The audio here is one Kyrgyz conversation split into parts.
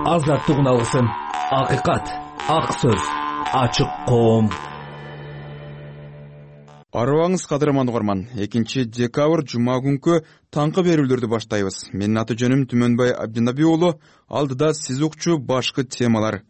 азаттык уналысын. Акыйкат, ак сөз, ачык коом. Арыбаңыз кадырман угарман. 2 декабрь жума күнкү таңкы берүүлөрдү баштайбыз. Менин аты жөнүм Түмөнбай Абдинаби уулу. Алдыда сиз укчу башкы темалар.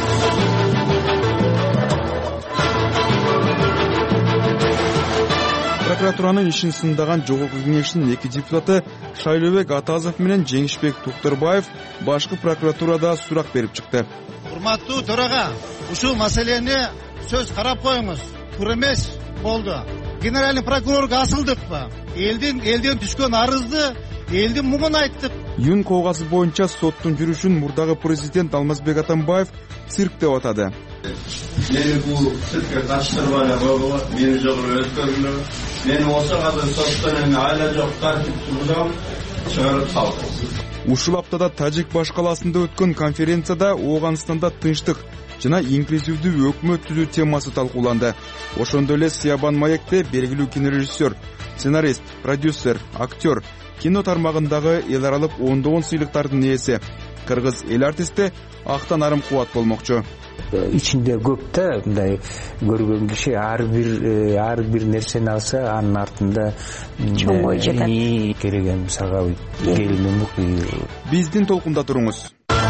Прокуратуранын ишин сындаган Жогорку кеңештин 2 депутаты Шайлообек Атазов менен Жеңишбек Туктарбаев башкы прокуратурада сурак берип чыкты. Урматтуу төрага, ушул маселени сөз карап коюңуз. Туура эмес болду. Генеральный прокурорго асылдыкпы? Элден түшкөн арызды элдин муңун айттык. Юн кылгасы боюнча соттун жүрүшүн мурдагы президент Алмазбек Атамбаев цирк деп атады. Мени бул циркке катыштырбай койгула, мени жогору өткөрүлдү. Мени болсо азыр соттон айла жок тартип турдум, чыгарып салды. Ушул аптада Тажик баш калаасында өткөн конференцияда Ооганстанда тынчтык жана инклюзивдүү өкмөт түзүү темасы талкууланды. Ошондой эле Сиябан Маекте белгилүү кинорежиссер, сценарист, продюсер, актер, кино тармагындагы эл аралык ондогон сыйлыктардын ээси кыргыз эл артисти Актан Арым Кубат болмокчу. Ичинде көп да мындай көргөн киши ар бир нерсени алса анын артында чоң ой жатат. Кереген сага келиним. Биздин толкунда туруңуз.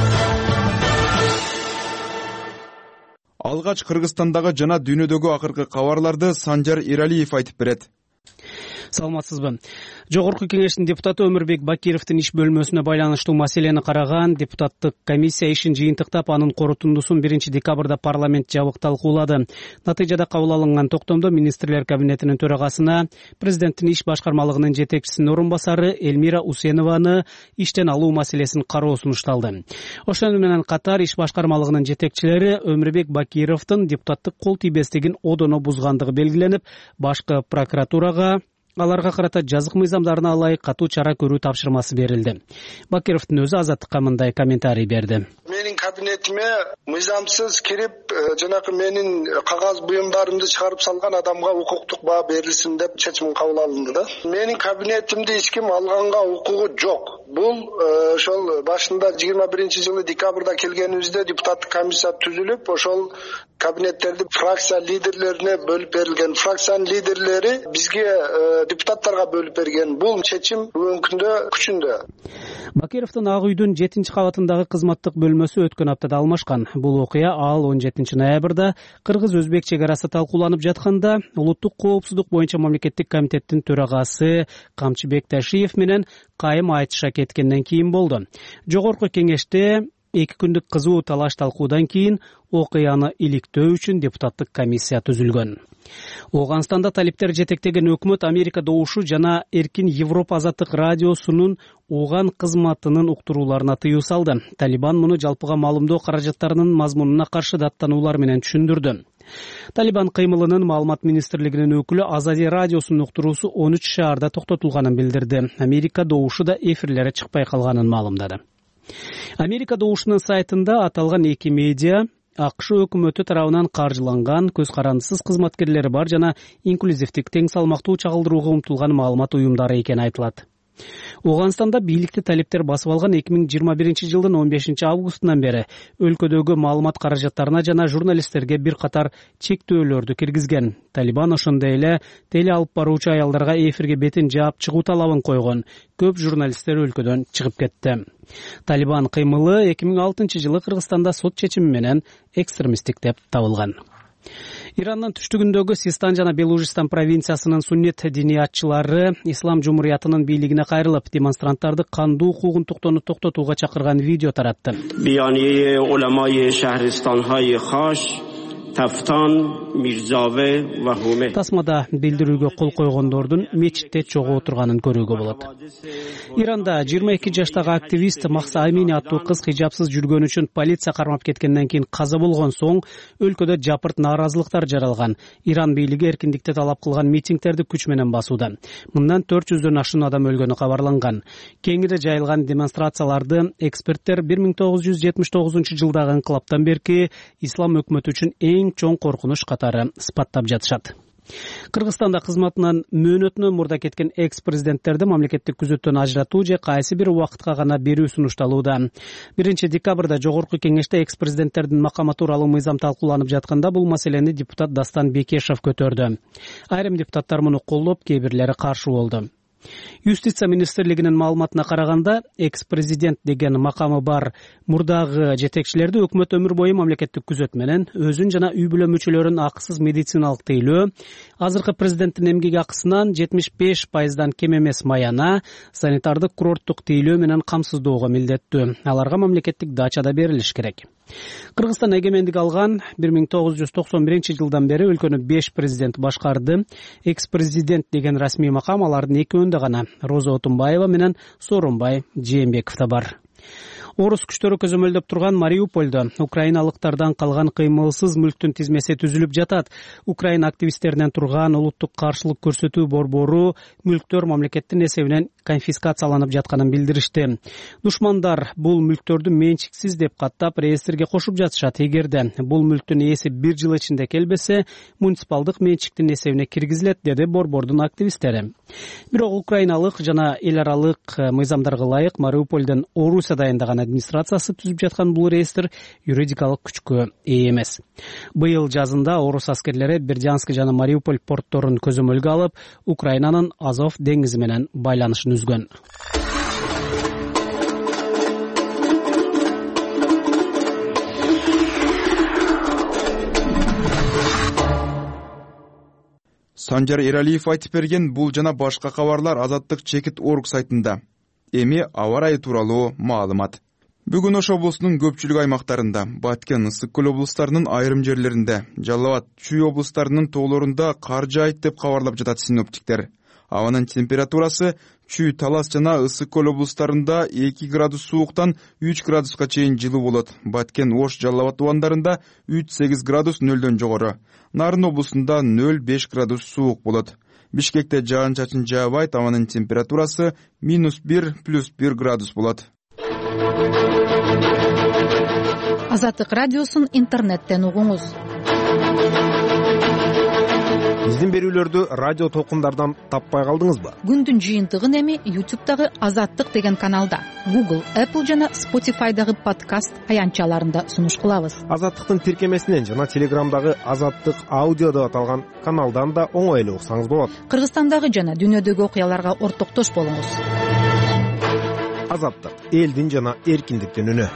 Алгач Кыргызстандагы жана дүйнөдөгү акыркы кабарларды Санжар Эралиев айтып берет. Саламатсызбы. Жогорку кеңештин депутаты Өмүрбек Бакировдун иш бөлмөсүнө байланыштуу маселени караган депутаттык комиссия ишин жыйынтыктап, анын корутундусун 1 декабрда парламент жабык талкуулады. Натыйжада кабыл алынган токтомдо министрлер кабинетинин төрагасына президенттин иш башкармалыгынын жетекчисинин орун басары Элмира Усенованы иштен алуу маселесин кароо сунушталды. Ошону менен катар иш башкармалыгынын жетекчилери Өмүрбек Бакировдун депутаттык кол тийбестигин одоно бузгандыгы белгиленип, башкы прокуратурага аларга карата жазык мыйзамдарына ылайык катуу чара көрүү тапшырмасы берилди. Бакировдун өзү Азаттыкка мындай комментарий берди. Менин кабинетиме мыйзамсыз кирип, жанакы менин кагаз буюмдарымды чыгарып салган адамга укуктук баа берилсин деп чечим кабыл алынды да. Менин кабинетимди эч ким алганга укугу жок. Бул ошол башында 21-жылы декабрда келгенибизде депутаттык комиссия түзүлүп, ошол кабинеттерди фракция лидерлерине бөлүп берилген. Фракциянын лидерлери бизге депутаттарга бөлүп берген. Бул чечим бүгүнкү күндө күчүндө. Бакировдун Ак үйдүн 7-кабатындагы кызматтык бөлмөсү өткөн аптада алмашкан. Бул окуя ал 17 ноябрда кыргыз-өзбек чек арасы талкууланып жатканда улуттук коопсуздук боюнча мамлекеттик комитеттин төрагасы Камчыбек Ташиев менен кайым айтыша кеткенден кийин болду. Жогорку кеңеште 2 күндүк кызуу талаш талкуудан кийин окуяны иликтөө үчүн депутаттык комиссия түзүлгөн. Ооганстанда талиптер жетектеген өкмөт Америка добушу жана Эркин Европа азаттык радиосунун Ооган кызматынын уктурууларына тыюу салды. Талибан муну жалпыга маалымдоо каражаттарынын мазмунуна каршы даттануулар менен түшүндүрдү. Талибан кыймылынын маалымат министрлигинин өкүлү Азади радиосунун уктуруусу 13 шаарда токтотулганын билдирди. Америка добушу да эфирлери чыкпай калганын маалымдады. Америка добушунун сайтында аталган 2 медиа АКШ өкмөтү тарабынан каржыланган, көз карандысыз кызматкерлери бар жана инклюзивдик тең салмактуу чагылдырууга умтулган маалымат уюмдары экени айтылат. Ооганстанда бийликти талиптер басып алган 2021-жылдын 15 августунан бери өлкөдөгү маалымат каражаттарына жана журналисттерге бир катар чектөөлөрдү киргизген. Талибан ошондой эле теле алып баруучу аялдарга эфирге бетин жаап чыгуу талабын койгон. Көп журналисттер өлкөдөн чыгып кетти. Талибан кыймылы 2006-жылы Кыргызстанда сот чечими менен экстремисттик деп табылган. Ираннын түштүгүндөгү Систан жана Белужистан провинциясынын суннит диниятчылары Ислам жумуриятынын бийлигине кайрылып, демонстранттарды кандуу куугунтуктону токтотууга чакырган видео таратты. Бияния уламаи шахристанхаи Хаш, Тафтан, Мирзаве ва Хуме. Тасмада билдирүүгө кол койгондордун мечитте чогуу отурганын көрүүгө болот. Иранда 22 жаштагы активист Махса Амини аттуу кыз хижапсыз жүргөн үчүн полиция кармап кеткенден кийин каза болгон соң өлкөдө жапырт нааразылыктар жаралган. Иран бийлиги эркиндикти талап кылган митингтерди күч менен басууда. Мындан 400дөн ашуун адам өлгөнү кабарланган. Кеңири жайылган демонстрацияларды эксперттер 1979-жылдагы инкылаптан берки ислам өкмөтү үчүн эң чоң коркунуч катары сыпаттап жатышат. Кыргызстанда кызматынан мөөнөтүнөн мурда кеткен экс-президенттерди мамлекеттик күзөттөн ажыратуу же кайсы бир убакытка гана берүү сунушталууда. 1 декабрда Жогорку Кеңеште экс-президенттердин макамы тууралуу мыйзам талкууланып жатканда бул маселени депутат Дастан Бекешев көтөрдү. Айрым депутаттар муну колдоп, кээ бирлери каршы болду. Юстиция министрлигинин маалыматына караганда, экс-президент деген макамы бар мурдагы жетекчилерди өкмөт өмүр бою мамлекеттик күзөт менен өзүн жана үй бүлө мүчөлөрүн акысыз медициналык тейлөө, азыркы президенттин эмгек акысынан 75%дан кем эмес маяна, санитардык курорттук тейлөө менен камсыздоого милдеттүү. Аларга мамлекеттик дача да берилиш керек. Кыргызстан эгемендик алган 1991 бери өлкөнү 5 президент башкарды. Экс-президент деген расмий макам алардын экөөндө гана Роза Отунбаева менен Сооронбай Жээнбековдо бар. Орус күчтөрү көзөмөлдөп турган Мариупольдо украиналыктардан калган кыймылсыз мүлктүн тизмеси түзүлүп жатат. Украина активисттеринен турган улуттук каршылык көрсөтүү борбору мүлктөр мамлекеттин эсебинен конфискацияланып жатканын билдиришти. Душмандар бул мүлктөрдү менчиксиз деп каттап реестрге кошуп жатышат. Эгерде бул мүлктүн ээси 1 жыл ичинде келбесе, муниципалдык менчиктин эсебине киргизилет, деди борбордун активисттери. Бирок украиналык жана эл аралык мыйзамдарга ылайык Мариупольдон Орусия дайындаган администрациясы түзүп жаткан бул реестр юридикалык күчкө ээ эмес. Быйыл жазында орус аскерлери Бердянск жана Мариуполь портторун көзөмөлгө алып, Украинанын Азов деңизи менен байланышын үзгөн. Санжар Эралиев айтып берген бул жана башка кабарлар Азаттык Чекит.org сайтында. Эми аба ырайы тууралуу маалымат. Бүгүн Ош облусунун көпчүлүк аймактарында, Баткен, Ысык көл облустарынын айрым жерлеринде, Жалал Абад, Чүй облустарынын тоолорунда кар жаайт деп кабарлап жатат синоптиктер. Абанын температурасы Чүй, Талас жана Ысык көл облустарында 2 градус сууктан 3 градуска чейин жылуу болот. Баткен, Ош, Жалал Абад тубандарында 3-8 градус нөлдөн жогору. Нарын облусунда 0-5 градус суук болот. Бишкекте жаан-чачын жаабайт, абанын температурасы -1 + 1 градус болот. Азаттык радиосун интернеттен угуңуз. Биздин берүүлөрдү радио толкундардан таппай калдыңызбы? Күндүн жыйынтыгын эми YouTube'дагы Азаттык деген каналда, Google, Apple жана Spotify'дагы подкаст аянтчаларында сунуш кылабыз. Азаттыктын тиркемесинен жана Телеграмдагы Азаттык аудио деп аталган каналдан да оңой эле уксаңыз болот. Кыргызстандагы жана дүйнөдөгү окуяларга ортоктош болуңуз. Азаттык, элдин жана эркиндиктин үнү.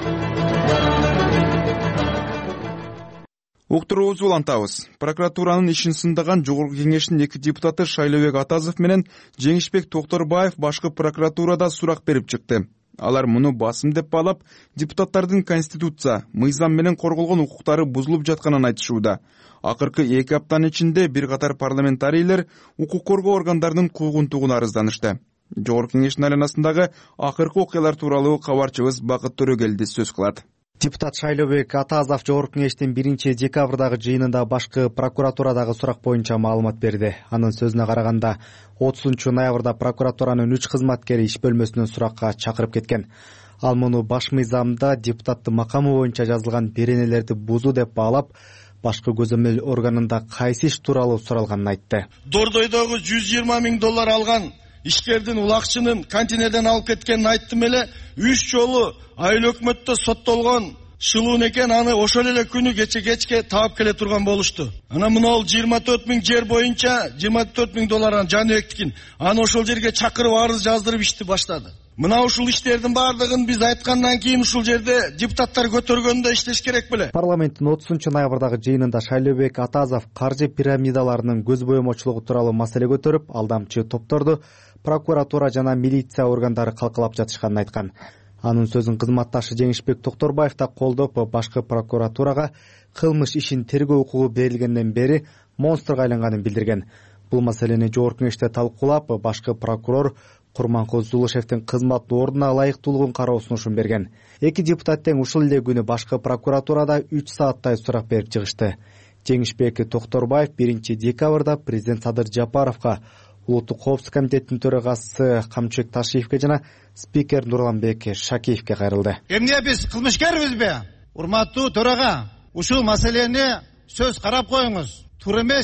Уктуруубузду улантабыз. Прокуратуранын ишин сындаган Жогорку Кеңештин 2 депутаты Шайлообек Атазов менен Жеңишбек Токторбаев башкы прокуратурада сурак берип чыкты. Алар муну басым деп баалап, депутаттардын конституция, мыйзам менен корголгон укуктары бузулуп жатканын айтышууда. Акыркы 2 аптанын ичинде бир катар парламентарийлер укук коргоо органдарынын куугунтугуна арызданышты. Жогорку Кеңештин айланасындагы акыркы окуялар тууралуу кабарчыбыз Бакыт Төрөгелди сөз кылат. Депутат Шайлообек Атазов Жогорку Кеңештин 1 декабрдагы жыйынында башкы прокуратурадагы сурак боюнча маалымат берди. Анын сөзүнө караганда 30 ноябрда прокуратуранын 3 кызматкери иш бөлмөсүнөн суракка чакырып кеткен. Ал муну баш мыйзамда депутаттын макамы боюнча жазылган беренелерди бузуу деп баалап, башкы көзөмөл органында кайсы иш тууралуу суралганын айтты. Дордойдогу $120,000 алган ишкердин улакчынын контейнерден алып кеткенин айттым эле. 3 жолу айыл өкмөттө соттолгон шылуун экен, аны ошол эле күнү кечке таап келе турган болушту. Ана мынол 24,000 жер боюнча $24,000 Жаныбектикин. Аны ошол жерге чакырып арыз жаздырып ишти баштады. Мына ушул иштердин баардыгын биз айткандан кийин ушул жерде депутаттар көтөргөндө иштеш керек беле? Парламенттин 30 ноябрдагы жыйынында Шайлообек Атазов каржы пирамидаларынын көз боемочулугу тууралуу маселе көтөрүп, алдамчы топторду прокуратура жана милиция органдары калкалап жатышканын айткан. Анын сөзүн кызматташы Жеңишбек Токторбаев да колдоп, башкы прокуратурага кылмыш ишин тергөө укугу берилгенден бери монстрго айланганын билдирген. Бул маселени Жогорку Кеңеште талкуулап, башкы прокурор Курманкул Зулушевдин кызмат ордуна ылайыктуулугун кароо сунушун берген. 2 депутат тең ушул эле күнү башкы прокуратурада 3 сааттай сурак берип чыгышты. Жеңишбек Токторбаев 1 декабрда президент Садыр Жапаровго, Улуттук коопсуздук комитетинин төрагасы Камчыбек Ташиевке жана спикер Нурланбек Шакиевке кайрылды. Эмне биз кылмышкербизби? Урматтуу төрага, ушул маселени сөз карап коюңуз. Туура эмес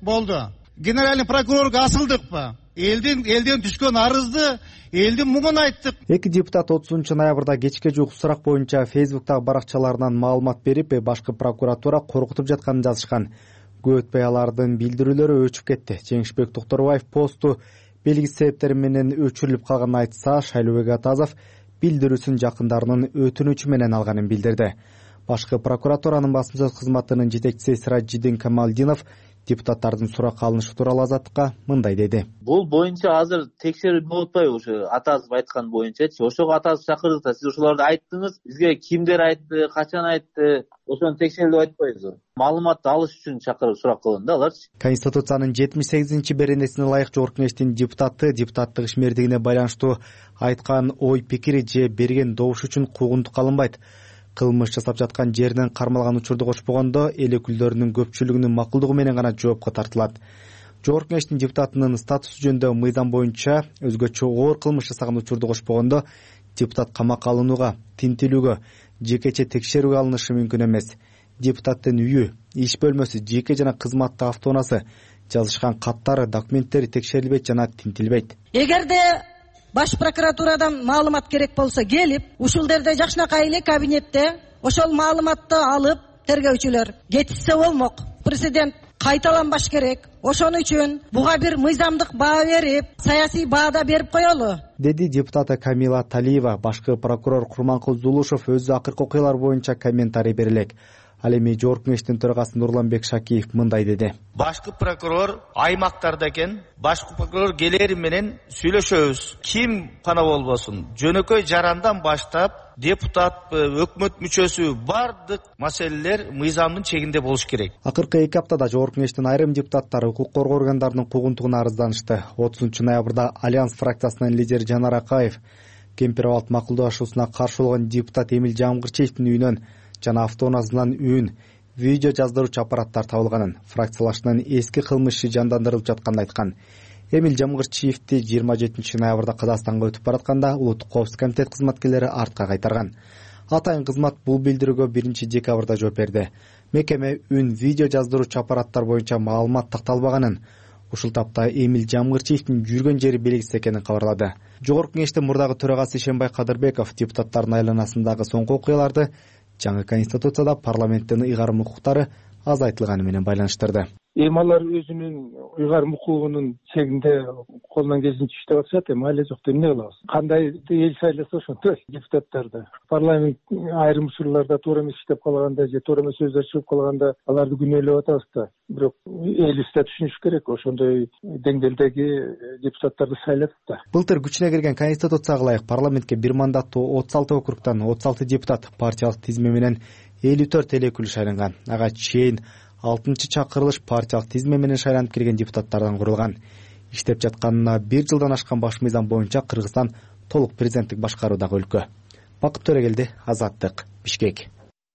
болду. Генеральный прокурорго асылдыкпы? Элден түшкөн арызды, элдин муңун айттык. Эки депутат 30 ноябрда кечке жуук сурак боюнча Facebooktагы баракчаларынан маалымат берип, башкы прокуратура коркутуп жатканын жазышкан. Көп өтпөй алардын билдирүүлөрү өчүп кетти. Жеңишбек Токторбаев посту белгисиз себептер менен өчүрүлүп калганын айтса, Шайлообек Атазов билдирүүсүн жакындарынын өтүнүчү менен алганын билдирди. Башкы прокуратуранын басма сөз кызматынын жетекчиси Сиражиддин Камалдинов депутаттардын сурак алынышы тууралуу Азаттыкка мындай деди. Бул боюнча азыр текшерүү болуп атпайбы? Ошо Атазов айткан боюнчачы. Ошого Атазов чакырдык да, сиз ошолорду айттыңыз. Бизге кимдер айтты, качан айтты, ошону текшерүү деп айтпайбызбы? Маалыматты алыш үчүн чакырып сурак кылган да аларчы. Конституциянын 78-ci беренесине ылайык Жогорку Кеңештин депутаттык ишмердигине байланыштуу айткан ой пикири же берген добуш үчүн куугунтукка алынбайт. Кылмыш жасап жаткан жеринен кармалган учурду кошпогондо эл өкүлдөрүнүн көпчүлүгүнүн макулдугу менен гана жоопко тартылат. Жогорку Кеңештин депутатынын статусу жөнүндө мыйзам боюнча өзгөчө оор кылмыш жасаган учурду кошпогондо депутат камакка алынууга, тинтилүүгө, жекече текшерүүгө алынышы мүмкүн эмес. Депутаттын үйү, иш бөлмөсү, жеке жана кызматтык автоунаасы, жазышкан каттары, документтери текшерилбейт жана тинтилбейт. Эгерде Баш прокуратурадан маалымат керек болсо келип, ушул жерде жакшынакай эле кабинетте ошол маалыматты алып, тергөөчүлөр кетишсе болмок. Президент кайталанбаш керек. Ошон үчүн буга бир мыйзамдык баа берип, саясий баада берип коелу, деди депутаты Камила Талиева. Башкы прокурор Курманкул Зулушев өзү акыркы окуялар боюнча комментарий берелек. Ал эми Жогорку Кеңештин төрагасы Нурланбек Шакиев мындай деди. Башкы прокурор аймактарда экен, башкы прокурор келери менен сүйлөшөбүз. Ким гана болбосун, жөнөкөй жарандан баштап депутат, өкмөт мүчөсү бардык маселелер мыйзамдын чегинде болуш керек. Акыркы 2 аптада Жогорку Кеңештин айрым депутаттары укук коргоо органдарынын куугунтугуна арызданышты. 30 ноябрда Альянс фракциясынын лидери Жанар Акаев Кемпир-Абад макулдашуусуна каршы болгон депутат Эмил Жамгырчиевдин үйүнөн жана автоунаасынан үн, видео жаздыруучу аппараттар табылганын, фракциялашынын эски кылмышы жандандырылып жатканын айткан. Эмил Жамгырчиевди 27 ноябрда Казакстанга өтүп баратканда Улуттук коопсуздук комитет кызматкерлери артка кайтарган. Атайын кызмат бул билдирүүгө 1 декабрда жооп берди. Мекеме үн, видео жаздыруучу аппараттар боюнча маалымат такталбаганын, ушул тапта Эмил Жамгырчиевдин жүргөн жери белгисиз экенин кабарлады. Жогорку Кеңештин мурдагы төрагасы Ишенбай Кадырбеков депутаттардын айланасындагы соңку окуяларды жаңы конституцияда парламенттин ыйгарым укуктары азайтылганы менен байланыштырды. Эми алар өзүнүн ыйгарым укугунун чегинде колунан келишинче иштеп атышат, эми айле жок эмне кылабыз? Кандай эл шайласа ошонтой депутаттарды. Парламент айрым учурларда туура эмес иштеп калганда же туура эмес сөздөр чыгып калганда аларды күнөөлөп атабыз да. Бирок элибиз да түшүнүш керек, ошондой деңгээлдеги депутаттарды шайлатып да. Былтыр күчүнө кирген конституцияга ылайык парламентке бир мандаттуу 36 округтан 36 депутат партиялык тизме менен 54 эл өкүлү шайланган. Ага чейин 6-чы чакырылыш партиялык тизме менен шайланып келген депутаттардан курулган. Иштеп жатканына 1 жылдан ашкан баш мыйзам боюнча Кыргызстан толук президенттик башкаруудагы өлкө. Бакыт Төрөгелди, Азаттык, Бишкек.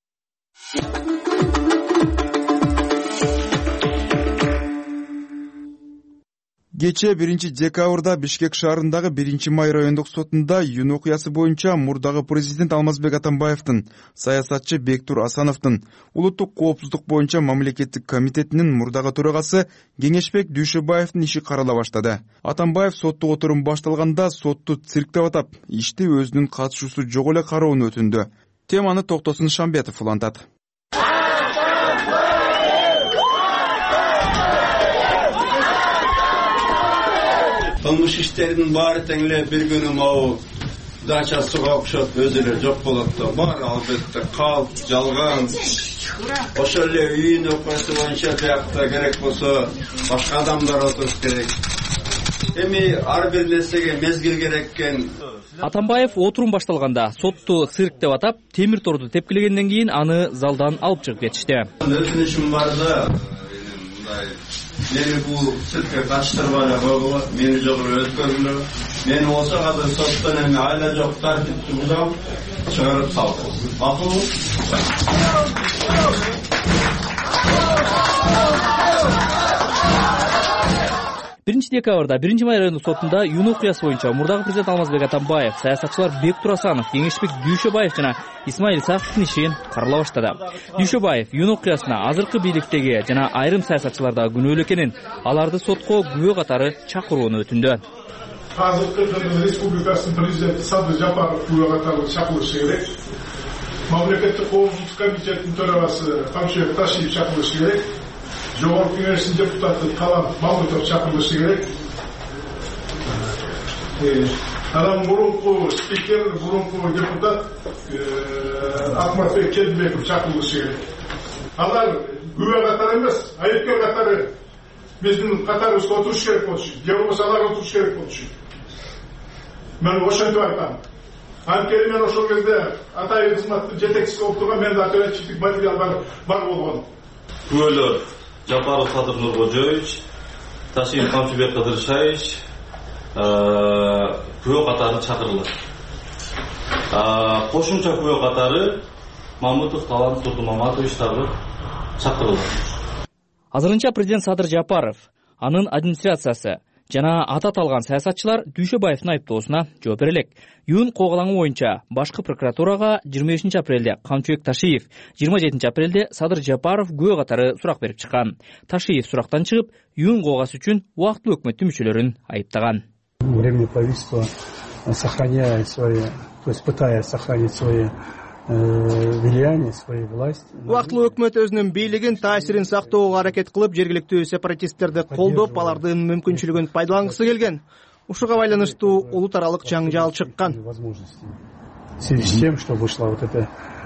Кече 1 декабрда Бишкек шаарындагы 1 май райондук сотунда июнь окуясы боюнча мурдагы президент Алмазбек Атамбаевдин, саясатчы Бектур Асановдун, Улуттук коопсуздук боюнча мамлекеттик комитетинин мурдагы төрагасы Кеңешбек Дүйшөбаевдин иши карала баштады. Атамбаев соттук отурум башталганда сотту цирк деп атап, ишти өзүнүн катышуусу жок эле кароону өтүндү. Теманы Токтосун Шамбетов улантат. Кылмыш иштеринин баары тең эле бир күнү могу дача суга окшоп өзү эле жок болот да. Баары албетте калп, жалган. Ошол эле үйүн окуясы боюнча биякта керек болсо башка адамдар отуруш керек. Эми ар бир нерсеге мезгил керек экен. Атамбаев отурум башталганда сотту цирк деп атап, темир торду тепкилегенден кийин аны залдан алып чыгып кетишти. Өтүнүшүм бар да, мени бул циркке катыштырбай эле койгула, мени жогору өткөргүлө. Мени болсо азыр соттон эми айла жок тартипти бузам, чыгарып салды. Макулбу? декабрда 1 май райондук сотунда Юн окуясы боюнча мурдагы президент Алмазбек Атамбаев, саясатчылар Бектур Асанов, Кеңешбек Дүйшөбаев жана Исмаил Исаковдун ишин карала баштады. Дүйшөбаев Юн окуясына азыркы бийликтеги жана айрым саясатчылардагы күнөөлүү экенин, аларды сотко күбө катары чакырууну өтүндү. Азыркы республикасынын президенти Садыр Жапаров күбө катары чакырылышы керек. Мамлекеттик коопсуздук комитетинин төрагасы Камшыбек Ташиев чакырылышы керек. Жогорку Кеңештин депутаты Калам Мамутов чакырылышы керек. Анан мурунку спикер, мурунку депутат Акматбек Келбеков чакырылышы керек. Алар күбө катары эмес, айыпкер катары биздин катарыбызга отуруш керек болчу. Же болбосо алар отуруш керек болчу. Мен ошентип айтам. Анткени мен ошол кезде атайын кызматтын жетекчиси болуп турган менде оперативдик материал бар болгон. Күбөлөр Жапаров Садыр Нуркожоевич, Ташиев Камчыбек Кадыршаевич күбө катары чакырылды. Кошумча күбө катары Мамутов Талант Турдумаматович дагы чакырылды. Азырынча президент Садыр Жапаров, анын администрациясы жана аты аталган саясатчылар Дүйшөбаевдин айыптоосуна жооп бере элек. Юн коогалаңы боюнча башкы прокуратурага 25 апрелде Камчыбек Ташиев, 27 апрелде Садыр Жапаров күбө катары сурак берип чыккан. Ташиев сурактан чыгып, Юн коогасы үчүн убактылуу өкмөттүн мүчөлөрүн айыптаган. Временное правительство сохраняет свои, то есть пытается сохранить свои влияние, свои власти. Убактылуу өкмөт өзүнүн бийлигин, таасирин сактоого аракет кылып, жергиликтүү сепаратисттерди колдоп, алардын мүмкүнчүлүгүн пайдалангысы келген. Ушуга байланыштуу улут аралык жаңжал чыккан. В связи с тем, что вышло вот это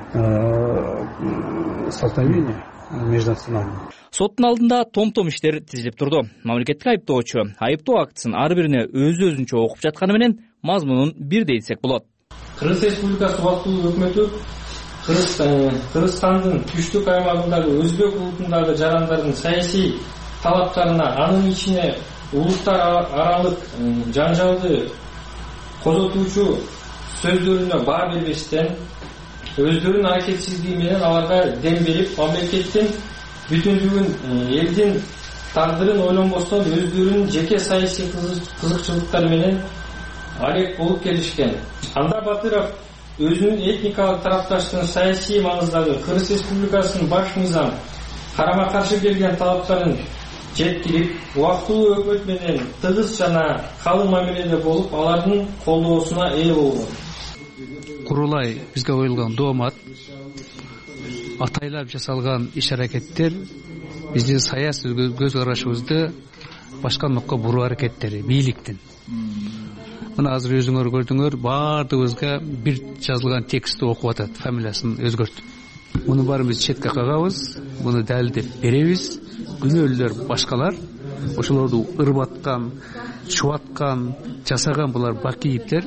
столкновение межнациональное. Соттун алдында том-том иштер тизилип турду. Мамлекеттик айыптоочу айыптоо актысын ар бирине өзүнчө окуп жатканы менен мазмунун бирдей десек болот. Кыргыз Республикасы убактылуу өкмөтү Кыргызстандын түштүк аймагындагы өзбек улутундагы жарандардын саясий талаптарына, анын ичине улуттар аралык жаңжалды козотуучу сөздөрүнө баа бербестен, өздөрүнүн аракетсиздиги менен аларга дем берип, мамлекеттин бүтүндүгүн, элдин тагдырын ойлонбостон өздөрүнүн жеке саясий кызыкчылыктары менен алек болуп келишкен. Анда Батыров өзүнүн этникалык тарапташтын саясий маңыздагы Кыргыз Республикасынын баш мыйзам карама каршы келген талаптарын жеткирип, убактылуу өкмөт менен тыгыз жана калың мамиледе болуп, алардын колдоосуна ээ болгон. Курулай бизге коюлган доомат, атайлап жасалган иш-аракеттер биздин саясий көз карашыбызды башка нокко буруу аракеттери бийликтин. Мына азыр өзүңөр көрдүңөр, баардыгыбызга бир жазылган текстти окуп атат, фамилиясын өзгөртүп. Муну баарыбыз четке кагабыз, муну далилдеп беребиз. Күнөөлөр башкалар, ошолорду ырбаткан, чубаткан, жасаган булар Бакиевдер.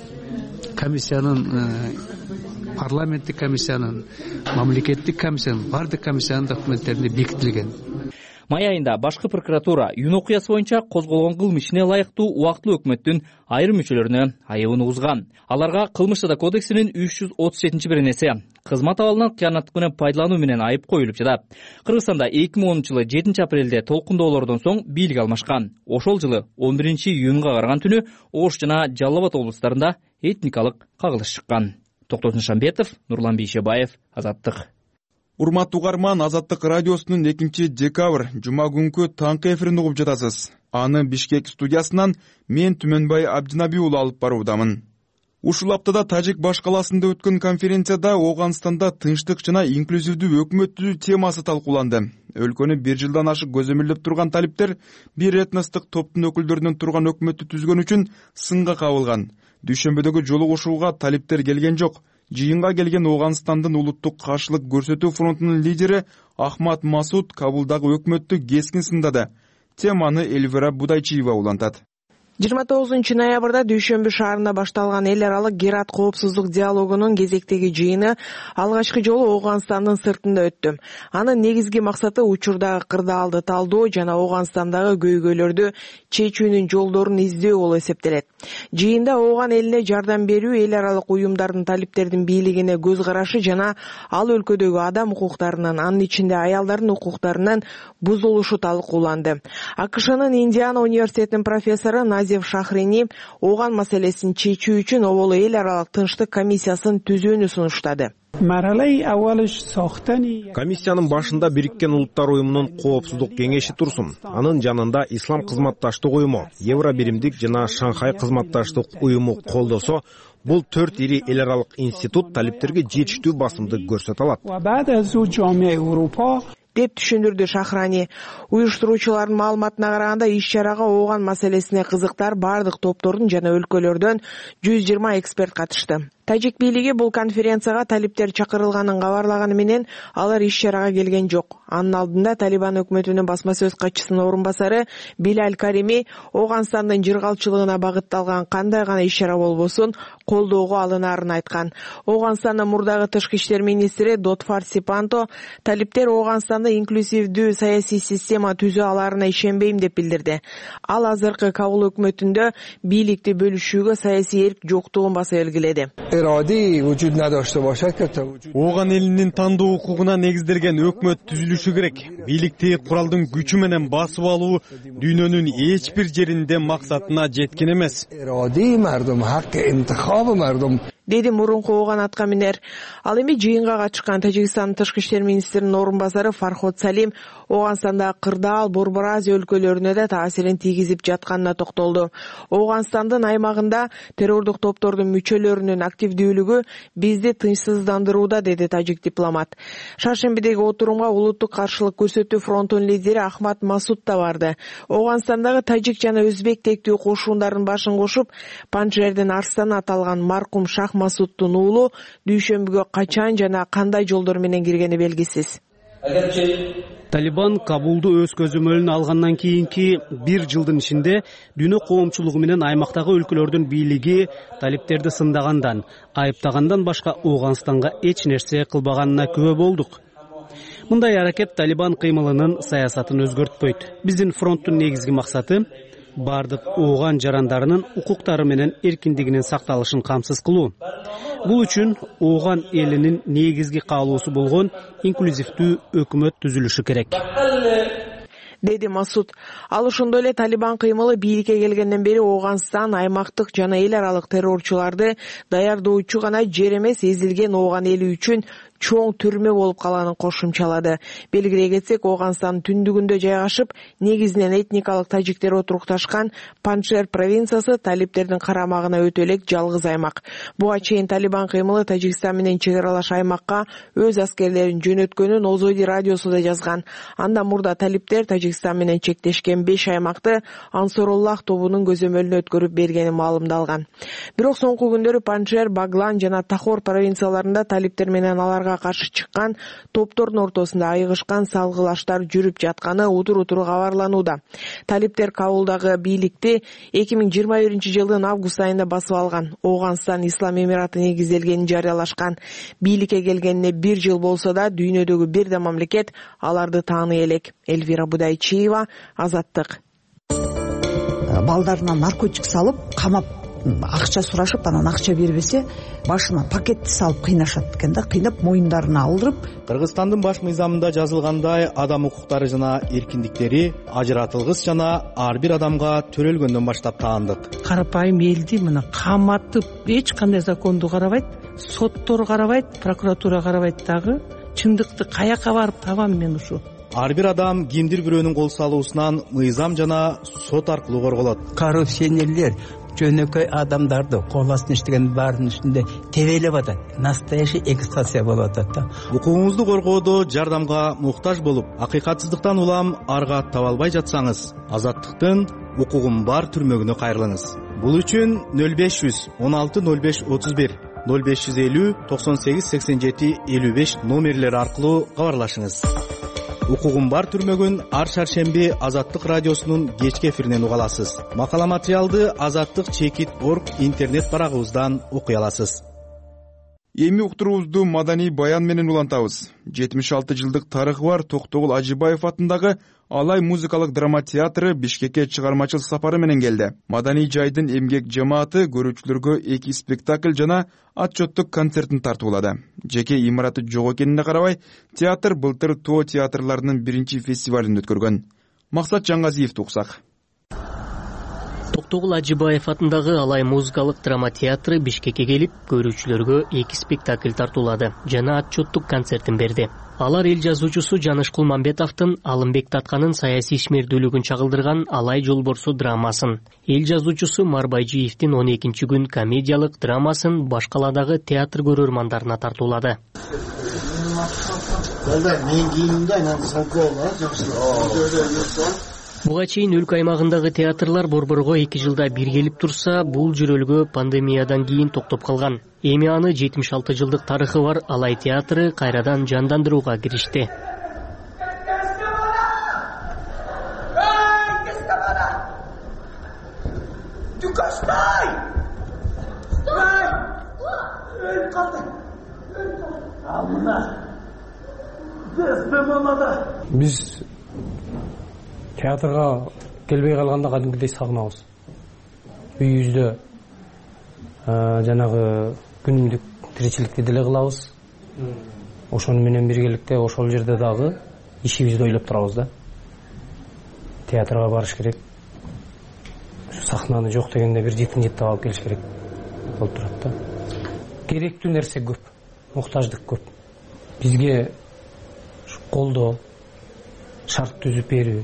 Комиссиянын, парламенттик комиссиянын, мамлекеттик комиссиянын, бардык комиссиянын документтеринде бекитилген. Май айында башкы прокуратура Юн окуясы боюнча козголгон кылмыш ишине ылайыктуу убактылуу өкмөттүн айрым мүчөлөрүнө айыбын угузган. Аларга Кылмыш жаза кодексинин 337-беренеси кызмат абалынан кыянаттык менен пайдалануу менен айып коюлуп жатат. Кыргызстанда 2010-жылы 7 апрелде толкундоолордон соң бийлик алмашкан. Ошол жылы 11-июнга караган түнү Ош жана Жалал Абад облустарында этникалык кагылыш чыккан. Токтосун Шамбетов, Нурлан Бейшебаев, Азаттык. Урматтуу угарман, Азаттык радиосунун 2-декабрь жума күнкү таңкы эфирин угуп жатасыз. Аны Бишкек студиясынан мен Түмөнбай Абдинаби уулу алып баруудамын. Ушул аптада Тажик баш каласында өткөн конференцияда Ооганстанда тынчтык жана инклюзивдүү өкмөт түзүү темасы талкууланды. Өлкөнү 1 жылдан ашык көзөмөлдөп турган талиптер бир этностук топтун өкүлдөрүнөн турган өкмөттү түзгөн үчүн сынга кабылган. Дүйшөмбөдөгү жолугушууга талиптер келген жок. Жыйынга келген Ооганстандын улуттук каршылык көрсөтүү фронтунун лидери Ахмат Масуд Кабулдагы өкмөттү кескин сындады. Теманы Эльвира Будайчиева улантат. 29 Дүйшөмбү шаарында башталган эл аралык Герат коопсуздук диалогунун кезектеги жыйыны алгачкы жолу Ооганстандын сыртында өттү. Анын негизги максаты учурдагы кырдаалды талдоо жана Ооганстандагы көйгөйлөрдү чечүүнүн жолдорун издөө болуп эсептелет. Жыйында Ооган элине жардам берүү эл аралык уюмдардын талиптердин бийлигине көз карашы жана ал өлкөдөгү адам укуктарынын, анын ичинде аялдардын укуктарынын бузулушу талкууланды. АКШнын Индиана университетинин профессору Назиф Шахрини Ооган маселесин чечүү үчүн оболу эл аралык тынчтык комиссиясын түзүүнү сунуштады. Комиссиянын башында Бириккен Улуттар уюмунун коопсуздук кеңеши турсун. Анын жанында Ислам кызматташтык уюму, Евробиримдик жана Шанхай кызматташтык уюму колдосо, бул 4 ири эл аралык институт талиптерге жетиштүү басымды көрсөтө алат деп түшүндүрдү Шахрани. Уюштуруучулардын маалыматына караганда иш чарага Ооган маселесине кызыктар бардык топтордун жана өлкөлөрдөн 120 эксперт катышты. Тажик бийлиги бул конференцияга талиптер чакырылганын кабарлаганы менен алар иш чарага келген жок. Анын алдында Талибан өкмөтүнүн басма сөз катчысынын орун басары Билал Карими Ооганстандын жыргалчылыгына багытталган кандай гана иш чара болбосун колдоого алынаарын айткан. Ооганстандын мурдагы тышкы иштер министри Дотфар Сипанто талиптер Ооганстанда инклюзивдүү саясий система түзө аларына ишенбейм деп билдирди. Ал азыркы Кабул өкмөтүндө бийликти бөлүшүүгө саясий эрк жоктугун баса белгиледи. Ооган элинин тандоо укугуна негизделген өкмөт түзүлүшү керек. Бийликти куралдын күчү менен басып алуу дүйнөнүн эч бир жеринде максатына жеткен эмес. Деди мурунку Ооган аткаминер. Ал эми жыйынга катышкан Тажикстандын тышкы иштер министринин орун басары Фарход Салим Ооганстандагы кырдаал, Борбор Азия өлкөлөрүнө да таасирин тийгизип жатканына токтолду. Ооганстандын аймагында террордук топтордун мүчөлөрүнүн активдүүлүгү бизди тынчсыздандырууда, деди тажик дипломат. Шаршембидеги отурумга улуттук каршылык көрсөтүү фронтунун лидери Ахмад Масуд да барды. Ооганстандагы тажик жана өзбек тектүү кошуундардын башын кошуп, Панжшердин арстаны аталган маркум Шах Масуддун уулу дүйшөмбүгө качан жана кандай жолдор менен киргени белгисиз. Талибан Кабулду өз көзөмөлүнө алгандан кийинки 1 жылдын ичинде дүйнө коомчулугу менен аймактагы өлкөлөрдүн бийлиги талиптерди сындагандан, айыптагандан башка Ооганстанга эч нерсе кылбаганына күбө болдук. Мындай аракет Талибан кыймылынын саясатын өзгөртпөйт. Биздин фронттун негизги максаты бардык Ооган жарандарынын укуктары менен эркиндигинин сакталышын камсыз кылуу. Бул үчүн Ооган элинин негизги каалоосу болгон инклюзивдүү өкмөт түзүлүшү керек, деди Масуд. Ал ошондой эле Талибан кыймылы бийликке келгенден бери Ооганстан аймактык жана эл аралык террорчуларды даярдоочу гана жер эмес, эзилген Ооган эли үчүн чоң түрмө болуп калганын кошумчалады. Белгилей кетсек, Ооганстандын түндүгүндө жайгашып, негизинен этникалык тажиктер отурукташкан Панжшер провинциясы талиптердин карамагына өтө элек жалгыз аймак. Буга чейин Талибан кыймылы Тажикстан менен чек аралаш аймакка өз аскерлерин жөнөткөнүн Озойди радиосу да жазган. Анда мурда талиптер Тажикстан менен чектешкен 5 аймакты Ансоруллах тобунун көзөмөлүнө өткөрүп бергени маалымдалган. Бирок соңку күндөрү Панжшер, Баглан жана Тахор провинцияларында талиптер менен аларга каршы чыккан топтордун ортосунда айыгышкан салгылаштар жүрүп жатканы утур-утуру кабарланууда. Талиптер Кабулдагы бийликти 2021-жылдын август айында басып алган. Ооганстан Ислам Эмираты негизделгенин жарыялашкан. Бийликке келгенине 1 жыл болсо да, дүйнөдөгү бир да мамлекет аларды тааный элек. Эльвира Будайчиева, Азаттык. Балдарына наркотик салып, камап, акча сурашып, анан акча бербесе, башына пакетти салып кыйнашат экен да, кыйнап моюндарына алдырып. Кыргызстандын баш мыйзамында жазылгандай, адам укуктары жана эркиндиктери ажыратылгыс жана ар бир адамга төрөлгөндөн баштап таандык. Карапайым элди мына каматып, эч кандай законду карабайт, соттор карабайт, прокуратура карабайт дагы. Чындыкты каяка барып табам мен ушу? Ар бир адам кимдир бирөөнүн кол салуусунан мыйзам жана сот аркылуу корголот. Коррупционерлер жөнөкөй адамдарды кол астына иштеген баардын үстүндө тебелеп атат. Настоящий эксплуатация болуп атат да. Укугуңузду коргоодо жардамга муктаж болуп, акыйкатсыздыктан улам арга таба албай жатсаңыз, Азаттыктын укугум бар түрмөгүнө кайрылыңыз. Бул үчүн 0500 16 05 31 0550 98 87 55 номерлери аркылуу кабарлашыңыз. укугун бар түрмөгүн ар шаршемби Азаттык радиосунун кечки эфиринен уга аласыз. Макала материалды azattik.org интернет барагыбыздан окуй аласыз. Эми уктуруубузду маданий баян менен улантабыз. 76 жылдык тарыхы бар Токтогул Ажыбаев атындагы Алай музыкалык драма театры Бишкекке чыгармачыл сапары менен келди. Маданий жайдын эмгек жамааты көрүүчүлөргө 2 спектакль жана отчеттук концертин тартуулады. Жеке имараты жок экенине карабай, театр былтыр Тоо театрларынын 1-фестивалын өткөргөн. Максат Жаңгазиевди уксак. Токтогул Ажыбаев атындагы Алай музыкалык драма театры Бишкекке келип, көрүүчүлөргө 2 спектакль тартуулады жана отчеттук концертин берди. Алар эл жазуучусу Жаныш Кулманбетовдун Алымбек Татканын саясий ишмердүүлүгүн чагылдырган Алай жолборсу драмасын, эл жазуучусу Марбайжиевдин 12-күн комедиялык драмасын башкаладагы театр көрөрмандарына тартуулады. Буга чейин өлкө аймагындагы театрлар борборго 2 жылда бир келип турса, бул жүрөлгө пандемиядан кийин токтоп калган. Эми аны 76 жылдык тарыхы бар Алай театры кайрадан жандандырууга киришти. Биз театрга келбей калганда кадимкидей сагынабыз. Үйүбүздө жанагы күнүмдүк тиричиликти деле кылабыз. Ошону менен биргеликте ошол жерде дагы ишибизди ойлоп турабыз да. Театрга барыш керек. Сахнаны жок дегенде бир жетин алып келиш керек болуп турат да. Керектүү нерсе көп, муктаждык көп. Бизге колдоо, шарт түзүп берүү.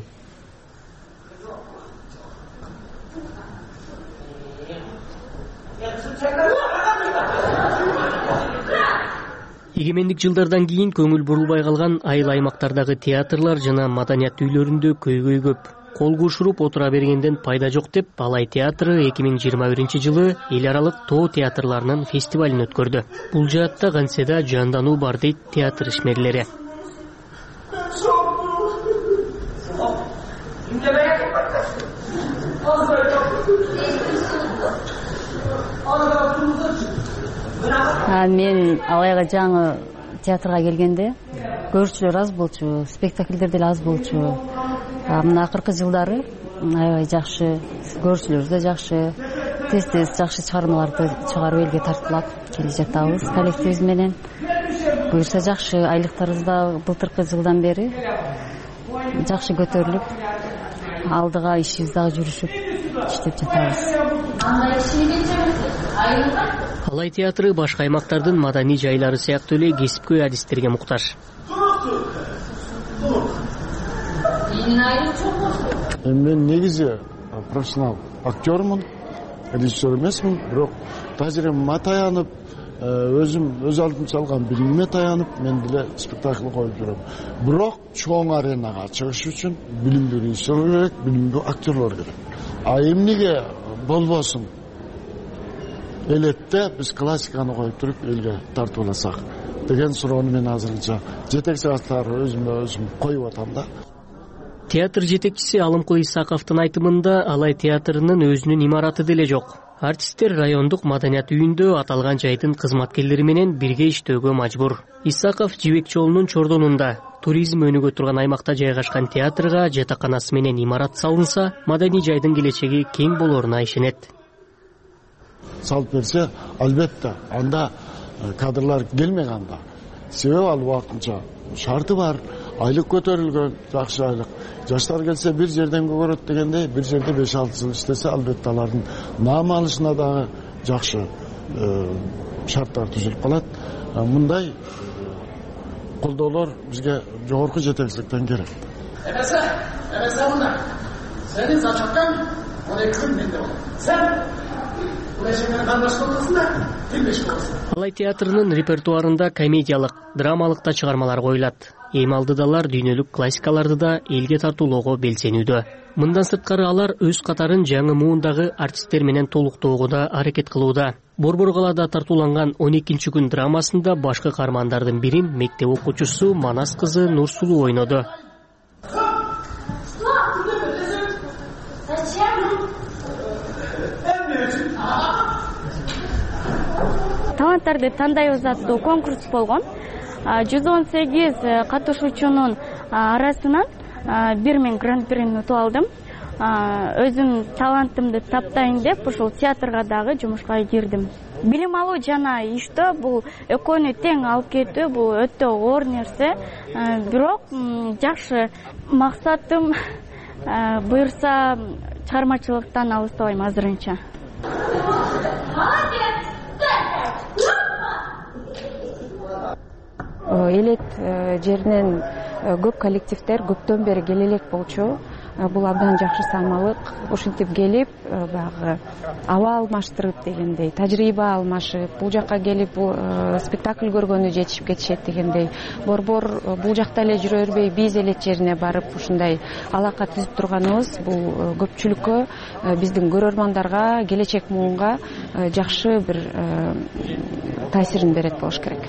Эгемендик жылдардан кийин көңүл бурулбай калган айыл аймактардагы театрлар жана маданият үйлөрүндө көйгөй көп. Кол кушуруп отура бергенден пайда жок деп Алай театры 2021-жылы эл аралык Тоо театрларынын фестивалын өткөрдү. Бул жаатта Ганседа жандануу бар дейт театр ишмерлери. Мен Алайга жаңы театрга келгенде көрүүчүлөр аз болчу, спектакльдер деле аз болчу. Мына акыркы жылдары аябай жакшы, көрүүчүлөр да жакшы, тез жакшы чыгармаларды чыгарып элге тартуулап келе жатабыз коллективибиз менен. Буюрса жакшы, айлыктарыбыз да былтыркы жылдан бери жакшы көтөрүлүп, алдыга ишибиз дагы жүрүшүп иштеп жатабыз. Алай театры башка аймактардын маданий жайлары сыяктуу эле кесипкөй адистерге муктаж. Мен негизи профессионал актёрмун, режиссер эмесмин, бирок тажрыйбама таянып, өзүм өз алдыма салган билимиме таянып, мен деле спектакль коюп жүрөм. Бирок чоң аренага чыгыш үчүн билимдүү режиссер керек, билимдүү актерлор керек. Эмнеге болбосун? Элетте биз классиканы коюп туруп элге тартууласак деген суроону мен азырынча жетекчи катары өзүм коюп атам да. Театр жетекчиси Алымкул Исаковдун айтымында Алай театрынын өзүнүн имараты деле жок. Артисттер райондук маданият үйүндө аталган жайдын кызматкерлери менен бирге иштөөгө мажбур. Исаков Жибек жолунун чордонунда туризм өнүгө турган аймакта жайгашкан театрга жатаканасы менен имарат салынса, маданий жайдын келечеги кең болоруна ишенет. Салып берсе, албетте, анда кадрлар келмек анда. Себеби ал убактынча шарты бар, айлык көтөрүлгөн, жакшы айлык. Жаштар келсе бир жерден көрөт дегенде, бир жерде 5-6 жыл иштесе, албетте алардын наам алышына дагы жакшы шарттар түзүлүп калат. Мындай колдоолор бизге жогорку жетекчиликтен керек. Эмесе мына. Сени зачаттан 12 күн менде бол. Сен Алай театрынын репертуарында комедиялык, драмалык чыгармалар коюлат. Эми алдыдалар дүйнөлүк классикаларды да элге тартуулоого белсенүүдө. Мындан сырткары алар өз катарын жаңы муундагы артисттер менен толуктоого да аракет кылууда. Борборгалада тартууланган 12-күн драмасында башкы каармандардын бирин мектеп окуучусу Манас кызы Нурсулуу ойноду. таланттарды тандайбыз аттуу конкурс болгон. 118 катышуучунун арасынан бир мен гран-прини утуп алдым. Өзүм талантымды таптайын деп ушул театрга дагы жумушка кирдим. Билим алуу жана иштөө бул экөөнү тең алып кетүү бул өтө оор нерсе. Бирок жакшы максатым буюрса чыгармачылыктан алыстабайм азырынча. Элет жеринен көп коллективдер көптөн бери келе элек болчу. Бул абдан жакшы самалык. Ушинтип келип, баягы аба алмаштырып дегендей, тажрыйба алмашып, бул жакка келип спектакль көргөнү жетишип кетишет дегендей. Борбор бул жакта эле жүрө бербей, биз элет жерине барып ушундай алака түзүп турганыбыз бул көпчүлүккө, биздин көрөрмандарга, келечек муунга жакшы бир таасирин берет болуш керек.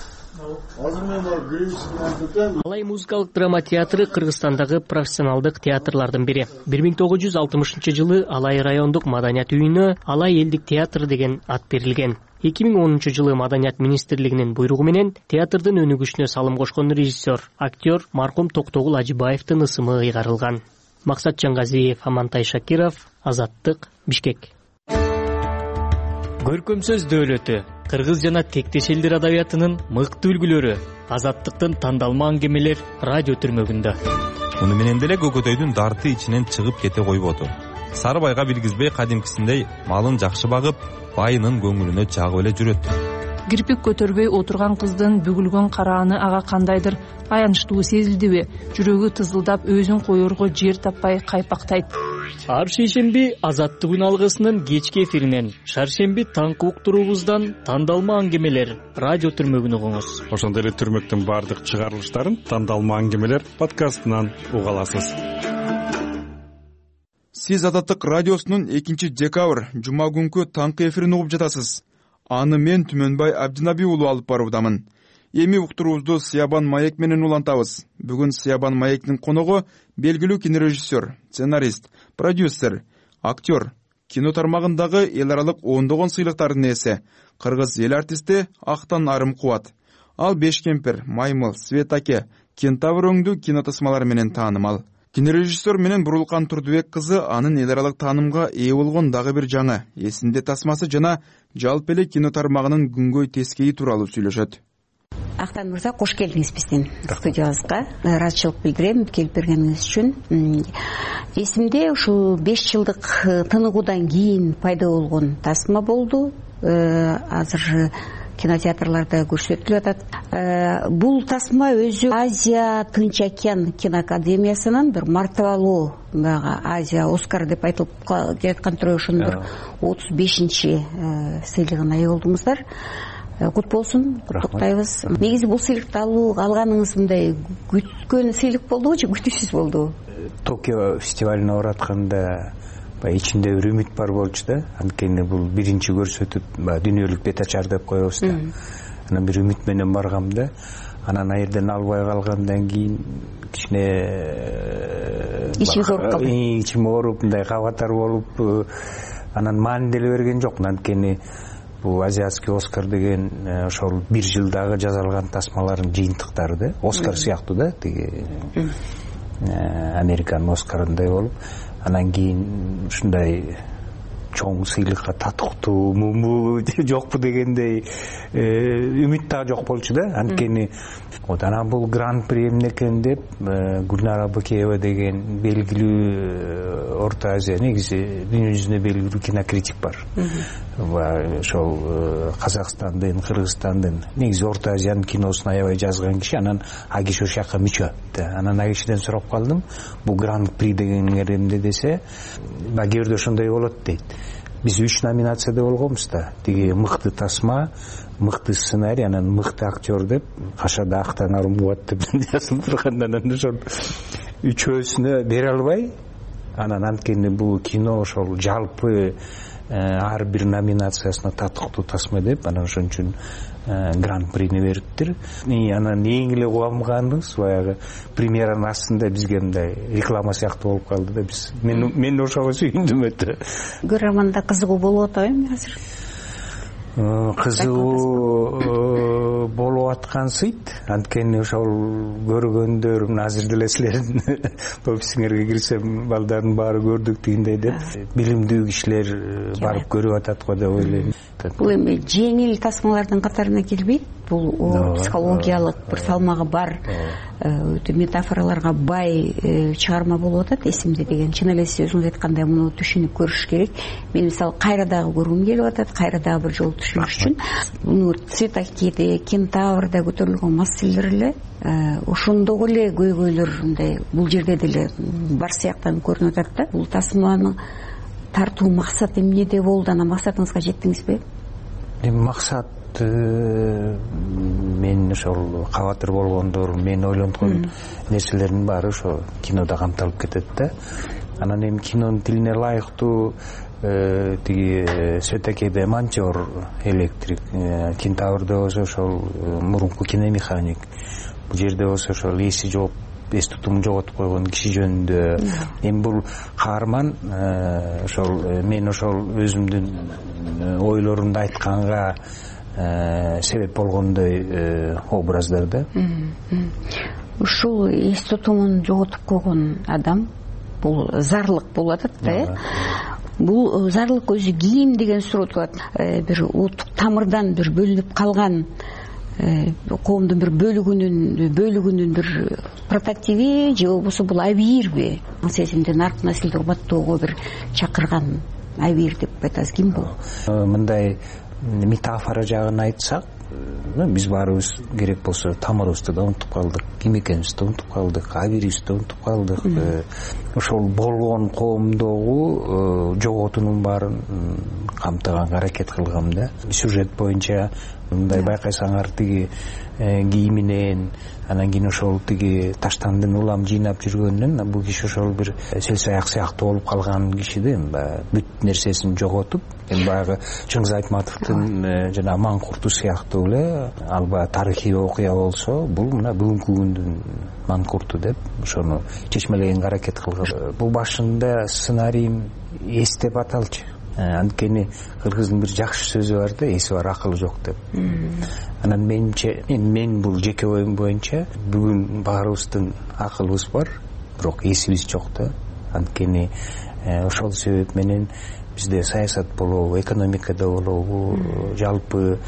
Алай музыкалык драма театры Кыргызстандагы профессионалдык театрлардын бири. 1960-жылы Алай райондук маданият үйүнө Алай элдик театр деген ат берилген. 2010-жылы Маданият министрлигинин буйругу менен театрдын өнүгүшүнө салым кошкон режиссер, актер маркум Токтогул Ажыбаевдин ысымы ыйгарылган. Максат Жангазиев, Амантай Шакиров, Азаттык, Бишкек. Көркөм сөз дөөлөтү, кыргыз жана тектеш элдер адабиятынын мыкты үлгүлөрү, Азаттыктын тандалма аңгемелер радио түрмөгүндө. Муну менен деле Көкөтөйдүн дарты ичинен чыгып кете койбоду. Сарыбайга билгизбей кадимкисиндей малын жакшы багып, байынын көңүлүнө жагып эле жүрөт. Кирпик көтөрбөй отурган кыздын бүгүлгөн карааны ага кандайдыр аянычтуу сезилдиби? Жүрөгү тызылдап өзүн коерго жер таппай кайпактайт. Ар шейшемби Азаттык алгысынын кечки эфиринен, шаршемби таңкы уктуруубуздан тандалма аңгемелер радио түрмөгүн угуңуз. Ошондой эле түрмөктүн бардык чыгарылыштарын тандалма аңгемелер подкастынан уга аласыз. Сиз Азаттык радиосунун 2-декабрь жума күнкү таңкы эфирин угуп жатасыз. Аны мен Түмөнбай Абдинаби уулу алып баруудамын. Эми уктуруубузду Сиябан Маек менен улантабыз. Бүгүн Сиябан Маектин коногу белгилүү кинорежиссер, сценарист, продюсер, актер, кино тармагындагы эл аралык ондогон сыйлыктардын ээси, кыргыз эл артисти Актан Арым Кубат. Ал Бешкемпир, Маймыл, Светаке, Кентавр өңдүү кино тасмалары менен таанымал. Кинорежиссер менен Бурулкан Турдубек кызы анын эл аралык таанымга ээ болгон дагы бир жаңы эсинде тасмасы жана жалпы эле кино тармагынын күнгөй тескейи тууралуу сүйлөшөт. Актан мырза, кош келдиңиз биздин студиябызга. Ыраазычылык билдирем келип бергениңиз үчүн. Эсимде ушул 5 жылдык тыныгуудан кийин пайда болгон тасма болду. Азыр кинотеатрларда көрсөтүлүп атат. Бул тасма өзү Азия Тынч океан киноакадемиясынын бир мартабалуу Азия Оскар деп айтылып жаткан түрө ошонун 35-чи сыйлыгына ээ болдуңуздар. Кут болсун, куттуктайбыз. Негизи бул сыйлыкты алганыңыз мындай күткөн сыйлык болдубу же күтүүсүз болдубу? Токио фестивалине баратканда ичинде бир үмүт бар болчу да. Анткени бул биринчи көрсөтүп, дүйнөлүк бет ачар деп коебуз да. Анан бир үмүт менен баргам да. Анан айерден албай калгандан кийин кичине ичиңиз ооруп калды. Ичим ооруп, мындай кабатар болуп, анан маани деле берген жок. Анткени бул азиатский Оскар деген ошол бир жылдагы жасалган тасмалардын жыйынтыктары да. Оскар сыяктуу да, тиги Американын Оскарындай болуп. Анан кийин ушундай чоң сыйлыкка татыктууму жокпу дегендей үмүт да жок болчу да. Анткени анан бул гран-при эмне экен деп Гүлнара Бакеева деген белгилүү Орто Азия, негизи дүйнө жүзүндө белгилүү кинокритик бар. Ошол Казакстандын, Кыргызстандын, негизи Орто Азиянын киносун аябай жазган киши. Анан а киши ошол жака мүчө. Анан а кишиден сурап калдым, бул гран-при дегендер эмне десе, кээ бирде ошондой болот дейт. Биз 3 номинацияда болгонбуз да. Тиги мыкты тасма, мыкты сценарий, анан мыкты актер деп, кашада Актан Арым Кубат деп жазылып тургандан анан ошол үчөөсүнө бере албай, анан анткени бул кино ошол жалпы ар бир номинациясына татыктуу тасма деп, анан ошон үчүн гран-прини бериптир. Анан эң эле кубанганыбыз баягы премьеранын астында бизге мындай реклама сыяктуу болуп калды да. Мен ошого сүйүндүм өтө. Көрөрманда кызыгуу болуп атабы эми азыр? кызыгуу болуп аткансыйт. Анткени ошол көргөндөр азыр деле силердин офисиңерге кирсем балдардын баары көрдүк дегендей деп билимдүү кишилер барып көрүп атат го деп ойлойм. Бул эми жеңил тасмалардын катарына кирбейт. Бул психологиялык бир салмагы бар, өтө метафораларга бай чыгарма болуп атат. Эсимде деген чын эле сиз өзүңүз айткандай муну түшүнүп көрүш керек. Мен мисалы кайра дагы көргүм келип атат, кайра дагы бир жолу түшүнүш үчүн. Муну цветокеде, кентаврда көтөрүлгөн маселелер эле ошондогу эле көйгөйлөр мындай бул жерде деле бар сыяктан көрүнүп атат да. Бул тасманы тартуу максаты эмнеде болду? Анан максатыңызга жеттиңизби? Максат мен ошол кабатыр болгондор мен ойлонткон нерселердин баары ошо кинода камтылып кетет да. Анан эми кинонун тилине ылайыктуу тиги Светокеде монтер электрик, Кентаврда болсо ошол мурунку киномеханик, бул жерде болсо ошол эси жооп эс тутумун жоготуп койгон киши жөнүндө. Эми бул каарман ошол мен ошол өзүмдүн ойлорумду айтканга себеп болгондой образдар да. Ушул эс тутумун жоготуп койгон адам бул зарлык болуп атат да. Бул зарлык өзү кийим деген суроо туулат. Бир улуттук тамырдан бир бөлүнүп калган коомдун бир бөлүгүнүн бир прототиви же болбосо бул абийирби? Сезимди нарк населди урматтоого бир чакырган абийир деп айтасыз. Ким бул? Мындай метафора жагын айтсак, биз баарыбыз керек болсо тамырыбызды да унутуп калдык, ким экенибизди унутуп калдык, абийирибизди унутуп калдык. Ошол болгон коомдогу жоготуунун баарын камтыганга аракет кылгам да. Сюжет боюнча мындай байкасаңар тиги кийиминен, анан кийин ошол тиги таштандын улам жыйнап жүргөнүнөн бул киши ошол бир селсаяк сыяктуу болуп калган киши да. Бүт нерсесин жоготуп, эми баягы Чыңгыз Айтматовдун жана Маңкурту сыяктуу эле ал баягы тарыхый окуя болсо, бул мына бүгүнкү күндүн Маңкурту деп ошону чечмелегенге аракет кылган. Бул башында сценарийим эс деп аталчу. Анткени кыргыздын бир жакшы сөзү бар да, эси бар акылы жок деп. Анан менимче, мен бул жеке оюм боюнча бүгүн баарыбыздын акылыбыз бар, бирок эсибиз жок да. Анткени ошол себеп менен бизде саясат болобу, экономикада болобу, жалпы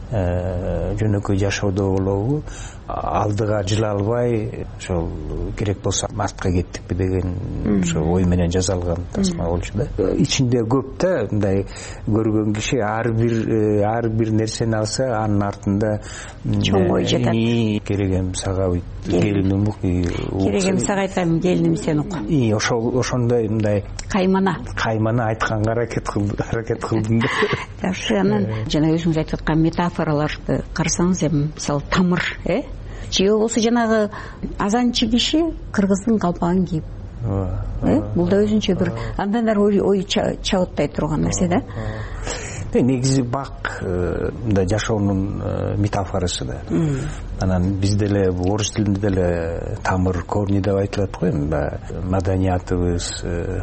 жөнөкөй жашоодо болобу, алдыга жыла албай ошол керек болсо артка кеттикпи деген ошол ой менен жасалган тасма болчу да. Ичинде көп да мындай көргөн киши ар бир нерсени алса анын артында чоң ой жатат. Керегем сага уйт, келиним ук. Керегем сага айтам, келиним сен ук. Ошондой мындай каймана айтканга аракет кылдым да. Жакшы, анан жана өзүңүз айтып аткан метафораларды карасаңыз, эми мисалы тамыр, же болбосо жанагы азанчы киши кыргыздын калпагын кийип, бул да өзүнчө бир андан ары ой чабыттай турган нерсе да. Негизи бак мындай жашоонун метафорасы да. Анан биз деле орус тилинде деле тамыр корни деп айтылат го, эми маданиятыбыз,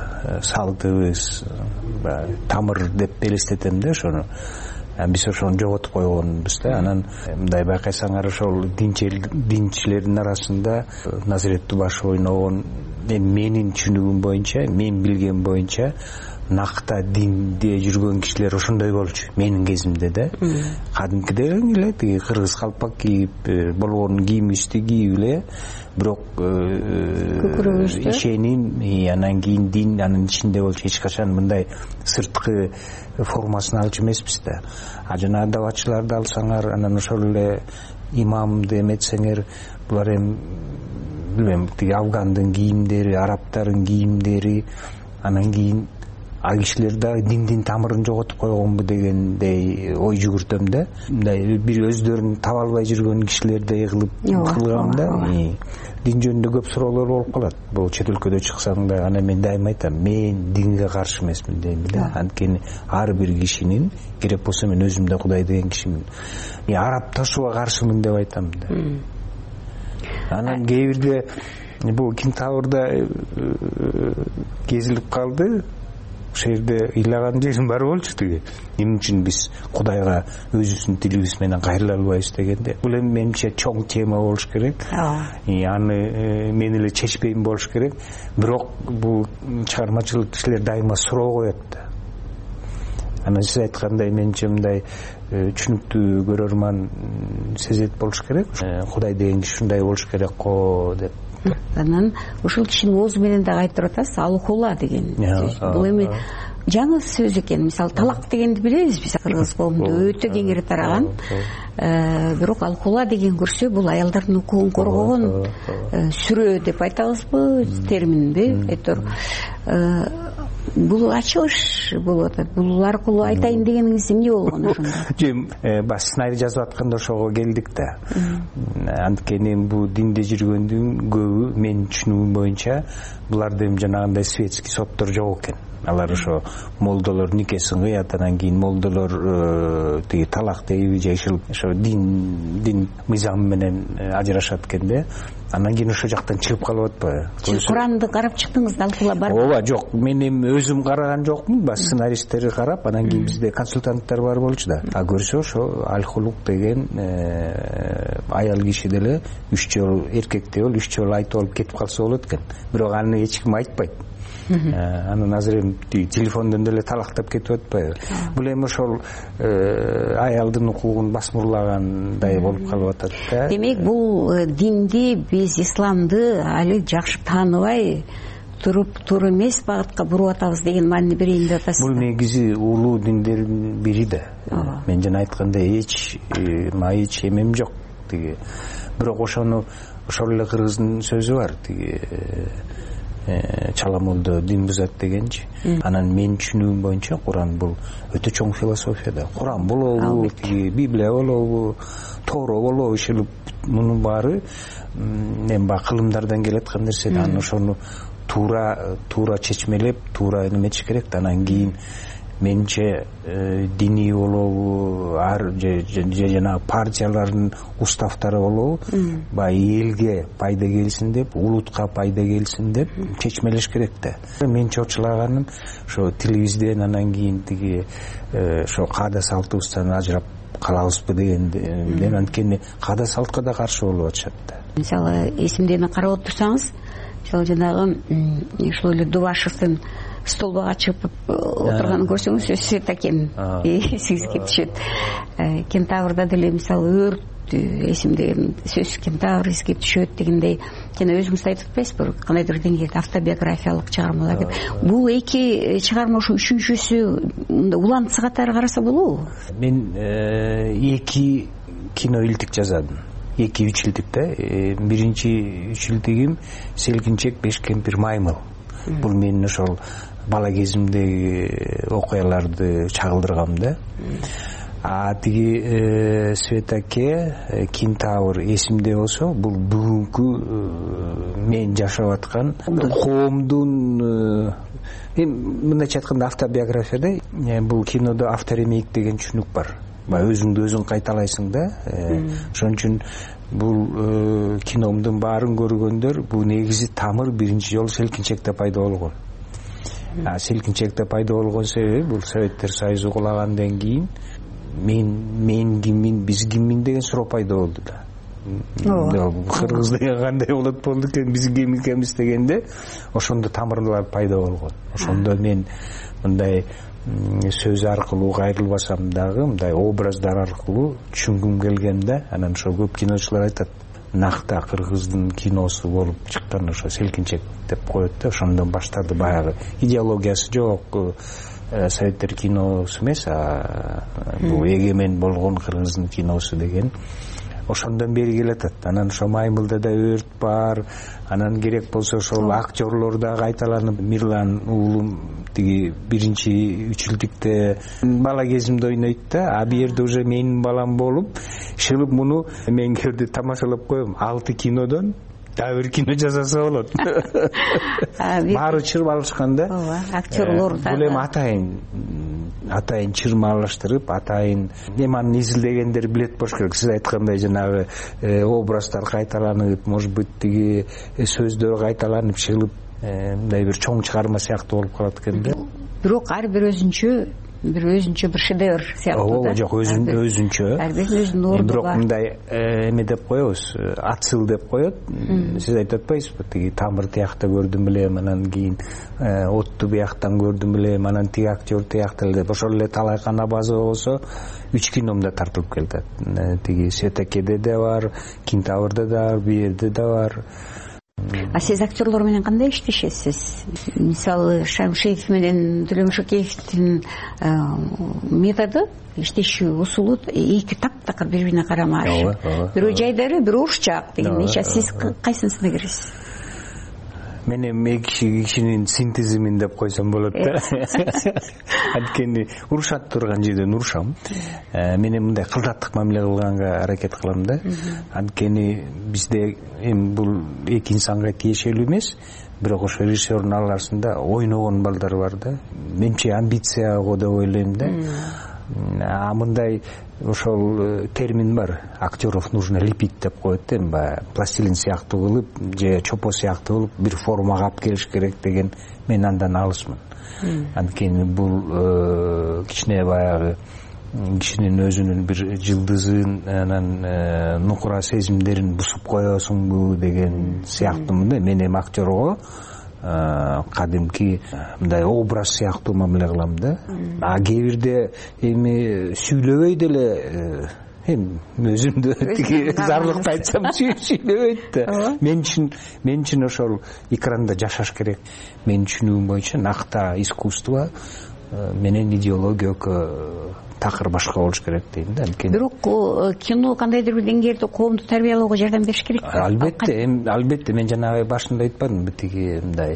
салтыбыз, тамыр деп элестетем да ошону. Биз ошону жоготуп койгонбуз да. Анан мындай байкасаңар ошол динчилердин арасында Назиреттүү башы ойногон, менин түшүнүгүм боюнча, мен билгем боюнча накта динде жүргөн кишилер ошондой болчу менин кезимде да. Кадимкиден эле тиги кыргыз калпак кийип, болгон кийимибизди кийип эле, бирок ишеним, анан кийин дин анын ичинде болчу. Эч качан мындай сырткы формасын алчу эмеспиз да. Жана даватчыларды алсаңар, анан ошол эле имамды эметсеңер, булар эми билбейм, тиги афгандын кийимдери, арабтардын кийимдери, анан кийин а кишилер да диндин тамырын жоготуп койгонбу дегендей ой жүгүртөм да. Мындай бир өздөрүн таба албай жүргөн кишилердей кылгам да. Дин жөнүндө көп суроолор болуп калат. Бул чет өлкөдө чыксаң да, анан мен дайыма айтам, мен динге каршы эмесмин дейм да. Анткени ар бир кишинин, керек болсо мен өзүм да Кудай деген кишимин, арабташууга каршымын деп айтам да. Анан кээ бирде бул Кентаврда кезилип калды. ошол жерде ыйлаган жерим бар болчу тиги эмне үчүн биз Кудайга өзүбүздүн тилибиз менен кайрыла албайбыз дегенде, бул эми менимче чоң тема болуш керек. Аны мен эле чечпейм болуш керек. Бирок бул чыгармачылык кишилер дайыма суроо коет да. Анан сиз айткандай менимче мындай түшүнүктүү көрөрман сезет болуш керек. Кудай деген киши ушундай болуш керек го деп. Анан ушул кишинин оозу менен дагы айтып атасыз, алхула деген сөз. Бул эми жаңы сөз экен. Мисалы талак дегенди билебиз биз кыргыз коомунда өтө кеңири тараган. Бирок алхула деген көрсө бул аялдардын укугун коргогон сүрөө деп айтабызбы терминби? Айтор бул ачылыш болуп атат. Бул аркылуу айтайын дегениңиз эмне болгон ошондо? Баш сценарий жазып атканда ошого келдик да. Анткени бул динде жүргөндүн көбү менин түшүнүгүм боюнча буларда эми жанагындай светский соттор жок экен. Алар ошо молдолор никесин кыят, анан кийин молдолор тиги талак дейби же ошо дин мыйзамы менен ажырашат экен да. Анан кийин ошол жактан чыгып калып атпайбы? Сиз Куранды карап чыктыңыз да, алкула барбы? Ооба, жок. Мен эми өзүм караган жокмун, баш сценаристтерди карап, анан кийин бизде консультанттар бар болчу да. А көрсө ошо алхулук деген аял киши деле 3 жолу эркекте бол 3 жолу айтып алып кетип калса болот экен. Бирок аны эч ким айтпайт. Анан азыр эми телефондон деле талактап кетип атпайбы? Бул эми ошол аялдын укугун басмырлагандай болуп калып атат да. Демек бул динди биз исламды али жакшы тааныбай туруп туура эмес багытка буруп атабыз деген маани берейин деп атасыз. Бул негизи улуу диндердин бири да. Мен жана айткандай эч эмем жок тиги. Бирок ошону ошол эле кыргыздын сөзү бар тиги чаламолдо дин бузат дегенчи. Анан менин түшүнүгүм боюнча Куран бул өтө чоң философия да. Куран болобу, Библия болобу, Торо болобу, ушул мунун баары эми баягы кылымдардан келаткан нерсе да. Анан ошону туура чечмелеп, туура эметиш керек да. Анан кийин менимче диний болобу, же жанагы партиялардын уставтары болобу, баягы элге пайда келсин деп, улутка пайда келсин деп чечмелеш керек да. Мен чочулаганым ошо тилибизден анан кийин тиги ошо каада салтыбыздан ажырап калабызбы дегенден. Анткени каада салтка да каршы болуп атышат да. Мисалы эсимдени карап отурсаңыз, мисалы жанагы ушул эле Дубашевдин столбага чыгып отурганын көрсөңүз, Свет акен эсиңизге түшөт. Кентаврда деле мисалы өрт эсимдеген сөз Кентавр эске түшөт дегендей, жана өзүңүз айтып атпайсызбы, кандайдыр деңгээлде автобиографиялык чыгармалар деп. Бул эки чыгарма ушу үчүнчүсү улантысы катары караса болобу? Мен 2 кино илтик жазадым. 2-3 илтик да. Биринчи 3 илтигим Селкинчек, Беш кемпир, Маймыл. Бул менин ошол бала кезимдеги окуяларды чагылдыргам да. А тиги Свет аке, Кентавр эсимде болсо, бул бүгүнкү мен жашап аткан коомдун мындайча айтканда автобиография да. Бул кинодо авторемейк деген түшүнүк бар. Өзүңдү өзүң кайталайсың да. Ошон үчүн бул киномдун баарын көргөндөр бул негизи тамыр биринчи жолу Селкинчекте пайда болгон. Селкинчекте пайда болгон себеби бул Советтер Союзу кулагандан кийин мен киммин, биз киммин деген суроо пайда болду да. Кыргыз деген кандай болот болду экен, биз ким экенбиз дегенде ошондо тамырлар пайда болгон. Ошондо мен мындай сөз аркылуу кайрылбасам дагы мындай образдар аркылуу түшүнгүм келген да. Анан ошо көп киночулар айтат, накта кыргыздын киносу болуп чыккан ошо Селкинчек деп коет да. Ошондон баштады, баягы идеологиясы жок Советтер киносу эмес, бул эгемен болгон кыргыздын киносу деген ошондон бери келатат. Анан ошо Маймылда да өрт бар, анан керек болсо ошол актерлор да кайталанып, Мирлан уулум тиги биринчи 3 илтикте бала кезимде ойнойт да. А бу жерде уже менин балам болуп, шылып муну мен келди тамашалап коем. 6 кинодон дагы бир кино жасаса болот. Баары чырмалышкан да. Ооба, актерлор да. Бул эми атайын чырмалыштырып, атайын эманы изилдегендер билет болуш керек. Сиз айткандай жанагы образдар кайталанып, может быть тиги сөздөр кайталанып чыгып, мындай бир чоң чыгарма сыяктуу болуп калат экен да. бирок ар бир өзүнчө бир шедевр сыяктуу да. Жок, өзүнчө. Ар биринин өзүнүн орду бирок бар. мындай эме деп коебуз, ацыл деп коет. Сиз айтып атпайсызбы, тиги тамыр тиякта көрдүм билем, анан кийин отту бияктан көрдүм билем, анан тиги актер тиякта эле деп. Ошол эле Талай Канабазова болсо 3 киномда тартылып келди. Тиги Сетакеде да бар, Кинтаврда да бар, бу жерде да бар. А сиз актерлор менен кандай иштешесиз? Мисалы Шамшиев менен Төлөм Шокеевдин методу, иштешүү усулу эки таптакыр бири бирине карама каршы. Бирөө жайдары, бирөө урушчаак деген. Сиз кайсынысына киресиз? Мен эми кишинин синтезимин деп койсом болот да. Анткени урушат турган жерден урушам. Мен мындай кылдаттык мамиле кылганга аракет кылам да. Анткени бизде эми бул эки инсанга тиешелүү эмес, бирок ошо режиссердун арасында ойногон балдар бар да. Менимче амбиция го деп ойлойм да. Мындай ошол термин бар, актеров нужно лепить деп коет да, баягы пластилин сыяктуу кылып же чопо сыяктуу кылып бир формага алып келиш керек деген, мен андан алысмын. Анткени бул кичине баягы кишинин өзүнүн бир жылдызын, анан нукура сезимдерин бусуп коесуңбу деген сыяктуу да. Мен эми актерго кадимки мындай образ сыяктуу мамиле кылам да. Кээ бирде эми сүйлөбөй деле, эми өзүмдү тиги зарлыкты айтсам сүйлөбөйт да. Мен үчүн ошол экранда жашаш керек. Менин түшүнүгүм боюнча накта искусство менен идеология такыр башка болуш керек дейм да. Бирок кино кандайдыр бир деңгээлде коомду тарбиялоого жардам бериш керек. Албетте, мен жанагы башында айтпадымбы, тиги мындай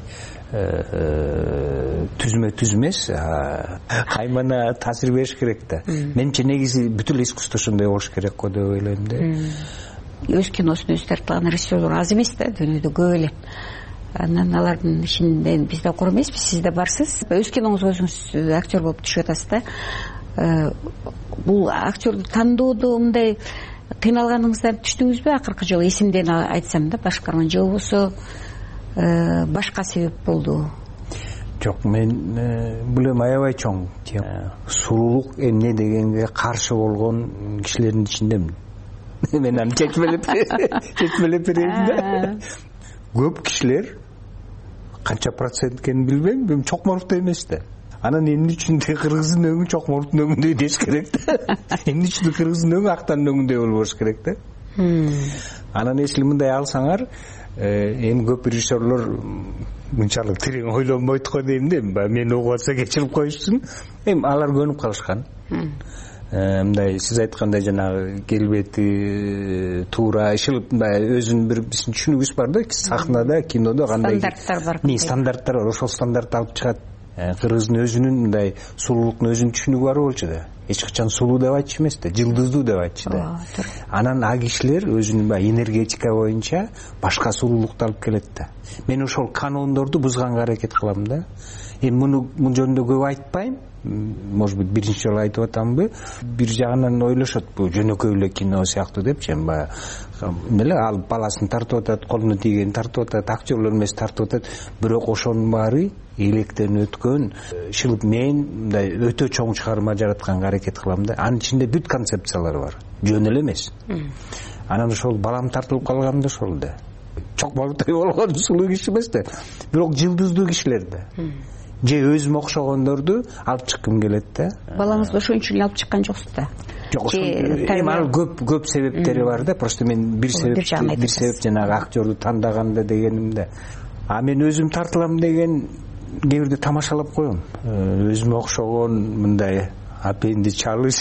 түзмө түз эмес, каймана таасир бериш керек да. Менимче негизи бүт эле искусство ошондой болуш керек го деп ойлойм да. Өз киносун өзү тарткан режиссерлор аз эмес да, дүйнөдө көп эле. Анан алардын ичинде биз да кор эмеспиз, сиз да барсыз. Өз киноңузга өзүңүз актер болуп түшүп атасыз да. Бул актерду тандоодо мындай кыйналганыңыздан түштүңүзбү акыркы жолу? Эсимден айтсам да, башкарма же болбосо башка себеп болду? Жок, мен бул эми аябай чоң тема. Сулуулук эмне дегенге каршы болгон кишилердин ичиндемин. Мен аны чечмелеп берейин да. Көп кишилер канча процент экенин билбейм, Чокморовдой эмес да. Анан эмне үчүн кыргыздын өңү Чокморовдун өңүндөй деш керек да. Эмне үчүн кыргыздын өңү Актандын өңүндөй болбош керек да. Анан эсили мындай алсаңар, эми көп режиссерлор мынчалык терең ойлонбойт го дейм да. Мен угуп атса кечирип коюшсун. Эми алар көнүп калышкан. Мындай сиз айткандай жанагы келбети туура ишилип, өзүнүн бир биздин түшүнүгүбүз бар да, сахнада, кинодо кандай стандарттар бар. Стандарттар бар, ошол стандарттты алып чыгат. Кыргыздын өзүнүн мындай сулуулуктун өзүнүн түшүнүгү бар болчу да. Эч качан сулуу деп айтчу эмес да, жылдыздуу деп айтчу да. Анан кишилер өзүнүн энергетика боюнча башка сулуулукту алып келет да. Мен ошол канондорду бузганга аракет кылам да. Эми муну жөнүндө көп айтпайм. Может быть, биринчи жолу айтып атамбы. Бир жагынан ойлошот, бул жөнөкөй эле кино сыяктуу депчи, эмне ал баласын тартып атат, колуна тийгенин тартып атат, актерлор эмес тартып атат. Бирок ошонун баары электен өткөн, шылып мен мындай өтө чоң чыгарма жаратканга аракет кылам да. Анын ичинде бүт концепциялар бар. Жөн эле эмес. Анан ошол балам тартылып калган да ошол да. Чокморовдой болгон сулуу киши эмес да. Бирок жылдыздуу кишилер да. Же өзүмө окшогондорду алып чыккым келет да. Балаңызды ошон үчүн алып чыккан жоксуз да. Жок, ал көп себептери бар да. Просто мен бир себеп жанагы актерду тандаганда дегеним да. А мен өзүм тартылам деген кээ бирде тамашалап коем. Өзүмө окшогон мындай апенди чалыш.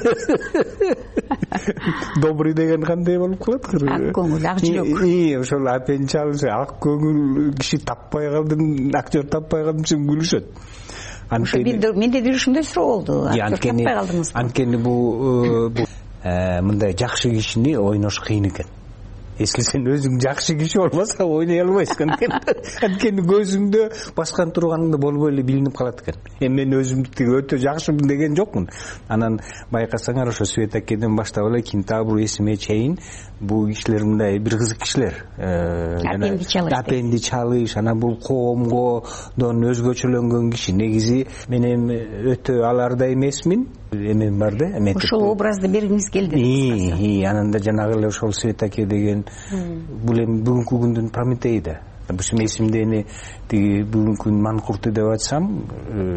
Добрый деген кандай болуп калат? Ак көңүл, ак жүрөк. Ошол апенди чалыш, ак көңүл киши таппай калдым, актер таппай калдым десем күлүшөт. Менде бир ушундай суроо болду. Актер таппай калдыңызбы? Анткени бул мындай жакшы кишини ойнош кыйын экен. если сен өзүң жакшы киши болбосо ойной албайсың анткени көзүңдө баскан турганыңда болбой эле билинип калат экен. Эми мен өзүмдү өтө жакшымын деген жокмун. Анан байкасаңар ошо Свет акеден баштап эле Кентабру эсиме чейин бул кишилер мындай бир кызык кишилер. Апенди чалыш, анан бул коомгодон өзгөчөлөнгөн киши. Негизи мен эми өтө алардай эмесмин. Эмем бар да. Ошол образды бергиңиз келди. Анан да жанагы эле ошол Свет аке деген бул эми бүгүнкү күндүн Прометей да. Бул эсимдени тиги бүгүнкү манкурты деп айтсам,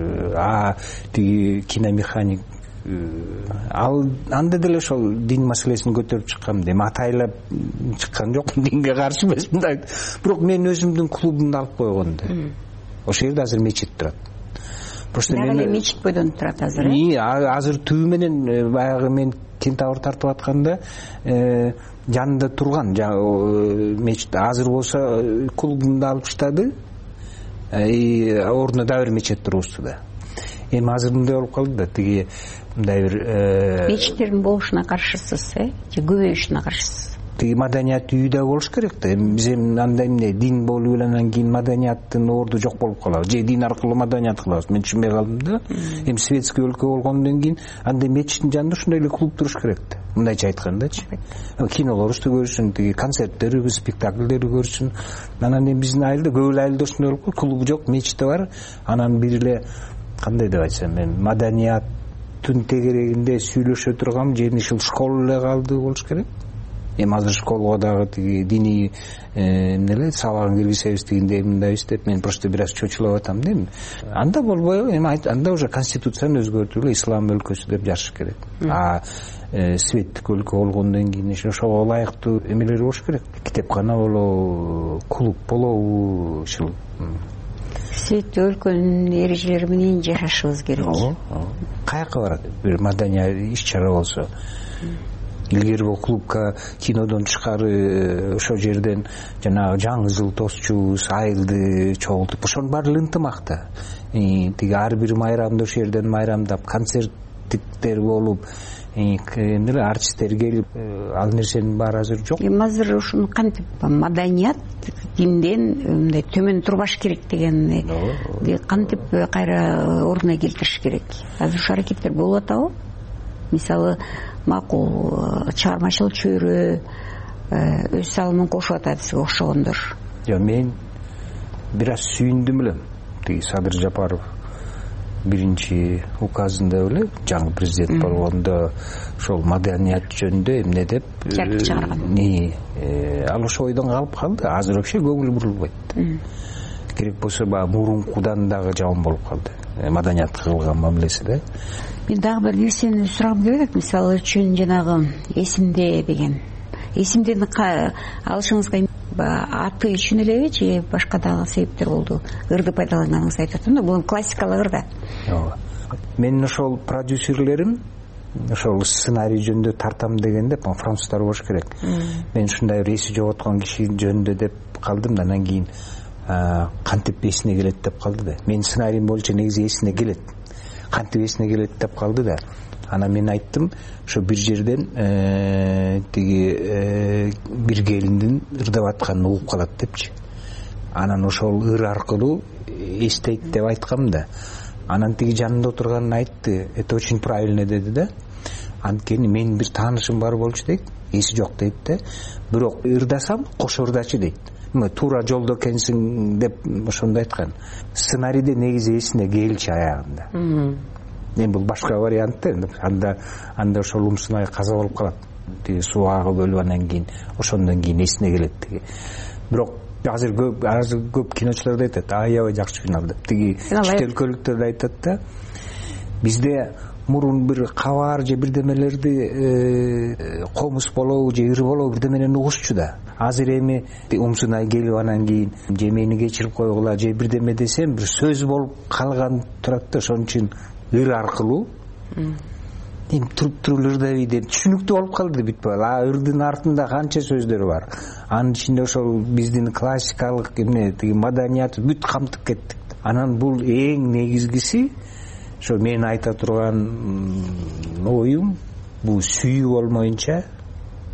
тиги киномеханик анда деле ошол дин маселесин көтөрүп чыккан. Эми атайлап чыккан жокмун, динге каршы эмесмин да. Бирок мен өзүмдүн клубумду алып койгон да. Ошол жерде азыр мечит турат. Просто мен мечит бойдон турат азыр. Азыр түбү менен баягы мен Кентабр тартып атканда жанында турган мечит. Азыр болсо клубумду алып таштады. Ордуна дагы бир мечит тургузду да. Эми азыр мындай болуп калды да, тиги мындай бир мечиттердин болушуна каршысыз, же көбөйүшүнө каршысыз? Тиги маданият үйдө болуш керек да. Биз эми андай эмне дин болуп эле анан кийин маданияттын орду жок болуп калабы, же дин аркылуу маданият кылабыз. Мен түшүнбөй калдым да. Эми светский өлкө болгондон кийин андай мечиттин жанында ушундай эле клуб туруш керек да. Мындайча айткандачы. Кинолорубузду көрсүн, тиги концерттерибиз, спектакльдерди көрсүн. Анан эми биздин айылда көп эле айылда ушундай болуп калды. Клубу жок, мечити бар. Анан бир эле кандай деп айтсам, мен маданияттын тегерегинде сүйлөшө турган жерин ушул школа эле калды болуш керек. Эми азыр школага дагы тиги диний эмнелер сабагын киргизебиз дегенде мындайбыз деп мен просто бир аз чочулап атам да. Анда болбой, эми анда уже конституцияны өзгөртүп эле ислам өлкөсү деп жазыш керек. Светтик өлкө болгондон кийин ошого ылайыктуу эмелер болуш керек. Китепкана болобу, клуб болобу, ушул Светтик өлкөнүн эрежелери менен жашашыбыз керек. Каяка барат бир маданий иш-чара болсо. Илгери бул клубка кинодон тышкары ошол жерден жанагы жаңы жыл тосчубуз, айылды чогултуп, ошонун баары ынтымак да. Тиги ар бир майрамды ошол жерден майрамдап, концерттер болуп, эмнелер артисттер келип, ал нерсенин баары азыр жок. Азыр ушуну кантип маданият динден мындай төмөн турбаш керек деген кантип кайра ордуна келтириш керек. Азыр ушул аракеттер болуп атабы? Мисалы, макул чыгармачылык чөйрө өз салымын кошуп атат сизге окшогондор. Мен бир аз сүйүндүм эле. Тиги Садыр Жапаров биринчи указында эле жаңы президент болгондо ошол маданият жөнүндө эмне деп чыгарган. Ал ошол ойдон калып калды. Азыр вообще көңүл бурулбайт. Керек болсо баягы мурункудан дагы жаман болуп калды. Маданиятка кылган мамилеси да. Мен дагы бир нерсени сурагым келип атат. Мисалы үчүн жанагы эсимде деген. Эсимдени алышыңызга аты үчүн элеби же башка дагы себептер болду? Ырды пайдаланганыңызды айтып атам да, бул классикалык ырда. Менин ошол продюсерлерим ошол сценарий жөнүндө тартам дегенде француздар болуш керек. Мен ушундай бир эси жоготкон киши жөнүндө деп калдым да, анан кийин кантип эсине келет деп калды да. Менин сценариим боюнча негизи эсине келет. Кантип эсине келет деп калды да. Анан мен айттым, ошо бир жерден тиги бир келиндин ырдап атканын угуп калат депчи. Анан ошол ыр аркылуу эстейт деп айткам да. Анан тиги жанында отурган айтты, это очень правильно деди да. Анткени менин бир таанышым бар болчу дейт, эси жок дейт да. Бирок ырдасам кошо ырдачы дейт. Туура жолдо экенсиң деп ошондой айткан. Сценарийде негизи эсине келчи аягында. Мен бул башка вариант да. Анда ошол Умсунай каза болуп калат. Тиги суу агып өлүп анан кийин ошондон кийин эсине келет тиги. Бирок азыр көп киночулар айтат, аябай жакшы финал деп. Тиги чет өлкөлүктөр айтат да. Бизде мурун бир кабар же бирдемелерди комуз болобу же ыр болобу бирдеменен угушчу да. Азыр эми Умсунай келип анан кийин же мени кечирип койгула же бирдеме десем бир сөз болуп калган турат да. Ошон үчүн ыр аркылуу эми туруп ырдайбы деп түшүнүктүү болуп калды бүт бала. Ырдын артында канча сөздөр бар. Анын ичинде ошол биздин классикалык эмне тиги маданият бүт камтып кеттик. Анан бул эң негизгиси ошо мен айта турган оюм бул сүйүү болмоюнча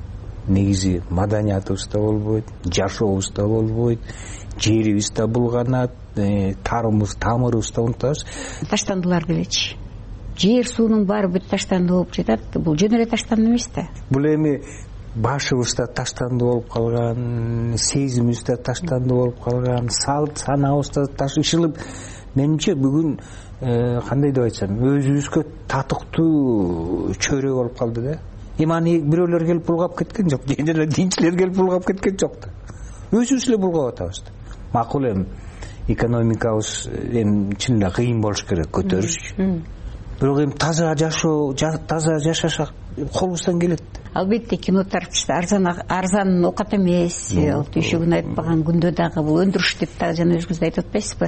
негизи маданиятыбыз да болбойт, жашообуз да болбойт, жерибиз да булганат, тамырыбыз да унутабыз. Таштандылар делечи. Жер суунун баары бүт таштанды болуп жатат. Бул жөн эле таштанды эмес да. Бул эми башыбыз да таштанды болуп калган, сезимибиз да таштанды болуп калган, салт санаабыз да ташышылып, менимче бүгүн кандай деп айтсам, өзүбүзгө татыктуу чөйрө болуп калды да. Аны бирөөлөр келип булгап кеткен жок, жана динчилер келип булгап кеткен жок да. Өзүбүз эле булгап атабыз да. Макул эми экономикабыз эми чын эле кыйын болуш керек көтөрүш. Бирок эми таза жашоо, таза жашашак колубуздан келет. Албетте кино тарпышта арзан окат эмес. Түйшөгүн айтпаган күндө дагы бул өндүрүш деп дагы жана өзүңүз да айтып атпайсызбы?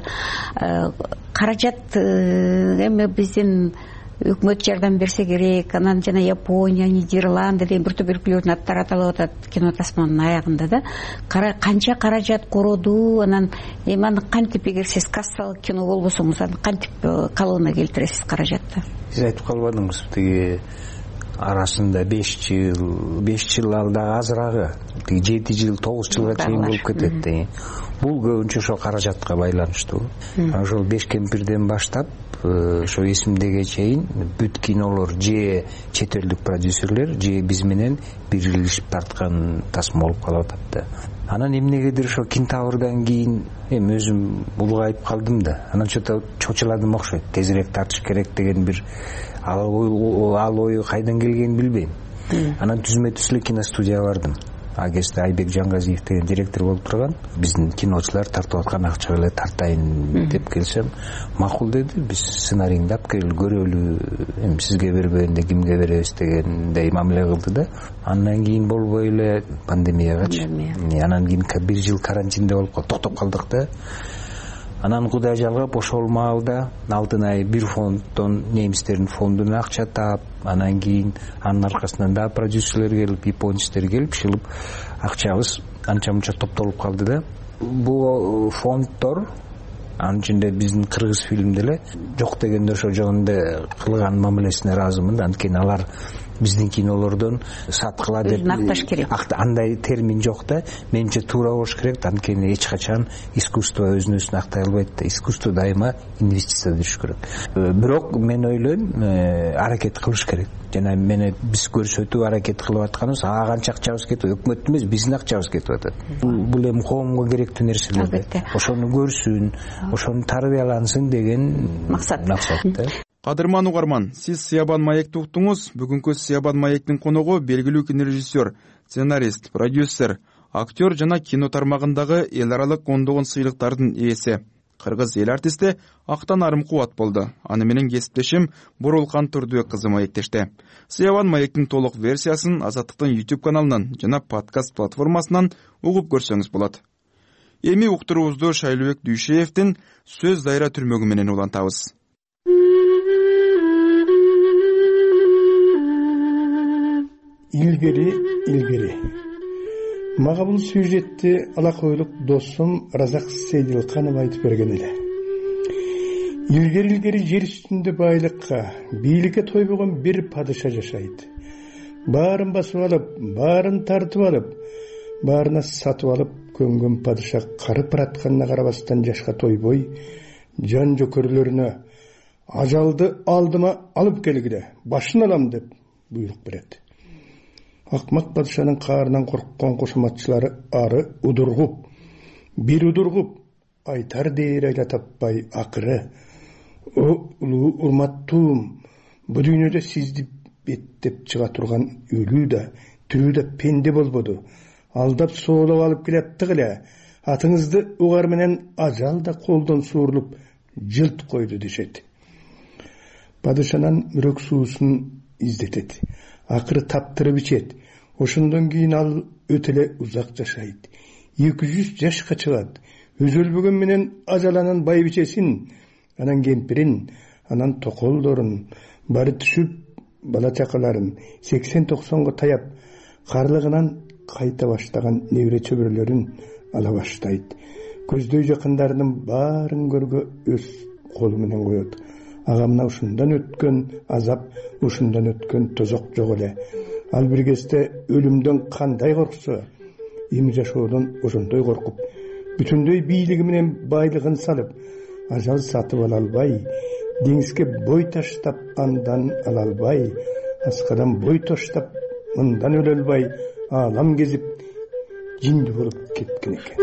Каражат эми биздин өкмөт жардам берсе керек. Анан жана Япония, Нидерланды деген бир топ өлкөлөрдүн аттары аталып атат кино тасманын аягында да. Канча каражат короду, анан эми аны кантип, эгер сиз кассалык кино болбосоңуз, аны кантип калыбына келтиресиз каражатты? Сиз айтып калбадыңыз, тиги арасында 5 жыл алда азырагы 7 жыл 9 жылга чейин болуп кетет. Бул көбүнчө ошо каражатка байланыштуу. Ошол 5 кемпирден баштап ошо эсимдеге чейин бүт кинолор же чет элдик продюсерлер же биз менен бирилишип тарткан тасма болуп калып атат да. Анан эмнегедир ошо Кинтаврдан кийин эми өзүм улгайып калдым да. Анан чочуладым окшойт. Тезирээк тартыш керек деген бир ал ою кайдан келгенин билбейм. Анан түзмө-түз эле киностудияга бардым. Агесте Айбек Жангазиев деген директор болуп турган. Биздин киночулар тартып аткан акча эле тартайын деп келсем, макул деди. Биз сценарийиңди алып кел көрөлү, эми сизге бербегенде кимге беребиз дегендей мамиле кылды да. Андан кийин болбой эле пандемиягачы. Анан кийин 1 жыл карантинде болуп калдык, токтоп калдык да. Анан Кудай жалгап ошол маалда алтын ай бир фонддон, немистердин фондуна акча таап, анан кийин анын аркасынан да продюсерлер келип, японецтер келип, шылып акчабыз анча-мунча топтолуп калды да. Бул фонддор анын ичинде биздин кыргыз фильм деле жок дегенде ошо жөнүндө кылган мамилесине ыраазымын. Анткени алар биздин кинолордон саткыла деп акташ керек. Андай термин жок да. Менимче туура болуш керек. Анткени эч качан искусство өзүн өзүн актай албайт да. Искусство дайыма инвестиция бериш керек. Бирок мен ойлойм, аракет кылыш керек. Жана биз көрсөтүү аракет кылып атканыбыз, канча акчабыз кетип, өкмөттүн эмес, биздин акчабыз кетип атат. Бул эми коомго керектүү нерселер. Ошону көрсүн, ошону тарбиялансын деген максат да. Кадырман угарман, сиз Сиябан маекти уктуңуз. Бүгүнкү Сиябан маектин коногу белгилүү кинорежиссер, сценарист, продюсер, актер жана кино тармагындагы эл аралык ондогон сыйлыктардын ээси, кыргыз эл артисти Актан Арымкубат болду. Аны менен кесиптешим Бурулкан Турдубек кызы маектешти. Сиябан маектин толук версиясын Азаттыктын YouTube каналынан жана подкаст платформасынан угуп көрсөңүз болот. Эми уктуруубузду Шайлообек Дүйшеевдин сөз дайра түрмөгү менен улантабыз. Илгери. Мага бул сюжетти алакойлук досум Разак Сейдилканов айтып берген эле. Илгери жер үстүндө байлыкка, бийликке тойбогон бир падыша жашайт. Баарын басып алып, баарын тартып алып, баарына сатып алып көнгөн падыша карып баратканына карабастан жашка тойбой, жан жөкөрлөрүнө ажалды алдыма алып келгиле, башын алам деп буйрук берет. Акмак падышанын каарынан корккон кошоматчылары ары удургуп, бир удургуп, айтар дээр айла таппай акыры: "О улуу урматтуум, бу дүйнөдө сизди беттеп чыга турган өлүү да, тирүү да пенде болбоду. Алдап соолоп алып келаттык эле. Атыңызды угар менен ажал да колдон суурулуп жылт койду" дешет. Падышанан мүрөк суусун издетет. Акыры таптырып ичет. Ошондон кийин ал өтө эле узак жашайт. 200 жашка чыгат. Өзү өлбөгөн менен ажаланын байбичесин, анан кемпирин, анан токолдорун, бары түшүп бала чакаларын 80-90го таяп, карлыгынан кайта баштаган небере чөбүрөлөрүн ала баштайт. Көздөй жакындарынын баарын көргө өз колу менен коет. Ага мына ушундан өткөн азап, ушундан өткөн тозок жок эле. Ал бир кезде өлүмдөн кандай корксо, эми жашоодон ошондой коркуп, бүтүндөй бийлиги менен байлыгын салып, ажал сатып ала албай, деңизге бой таштап андан ала албай, аскадан бой таштап мындан өлө албай, аалам кезип жинди болуп кеткен экен.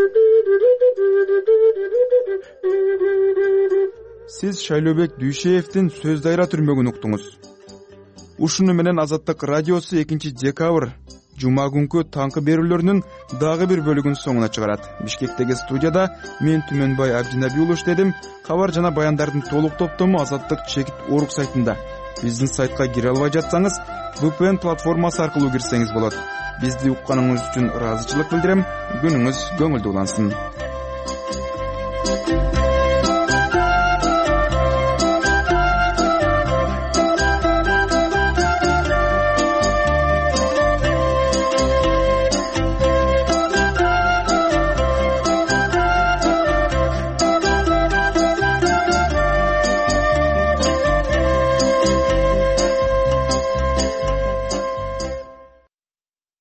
Сиз Шайлообек Дүйшеевдин сөз дайра түрмөгүн уктуңуз. Ушуну менен Азаттык радиосу 2-декабрь жума күнкү таңкы берүүлөрүнүн дагы бир бөлүгүн соңуна чыгарат. Бишкектеги студияда мен Түмөнбай Абдинаби уулу иштедим. Кабар жана баяндардын толук топтому Азаттык чекит орг сайтында. Биздин сайтка кире албай жатсаңыз, VPN платформасы аркылуу кирсеңиз болот. Бизди укканыңыз үчүн ыраазычылык билдирем. Күнүңүз көңүлдүү улансын.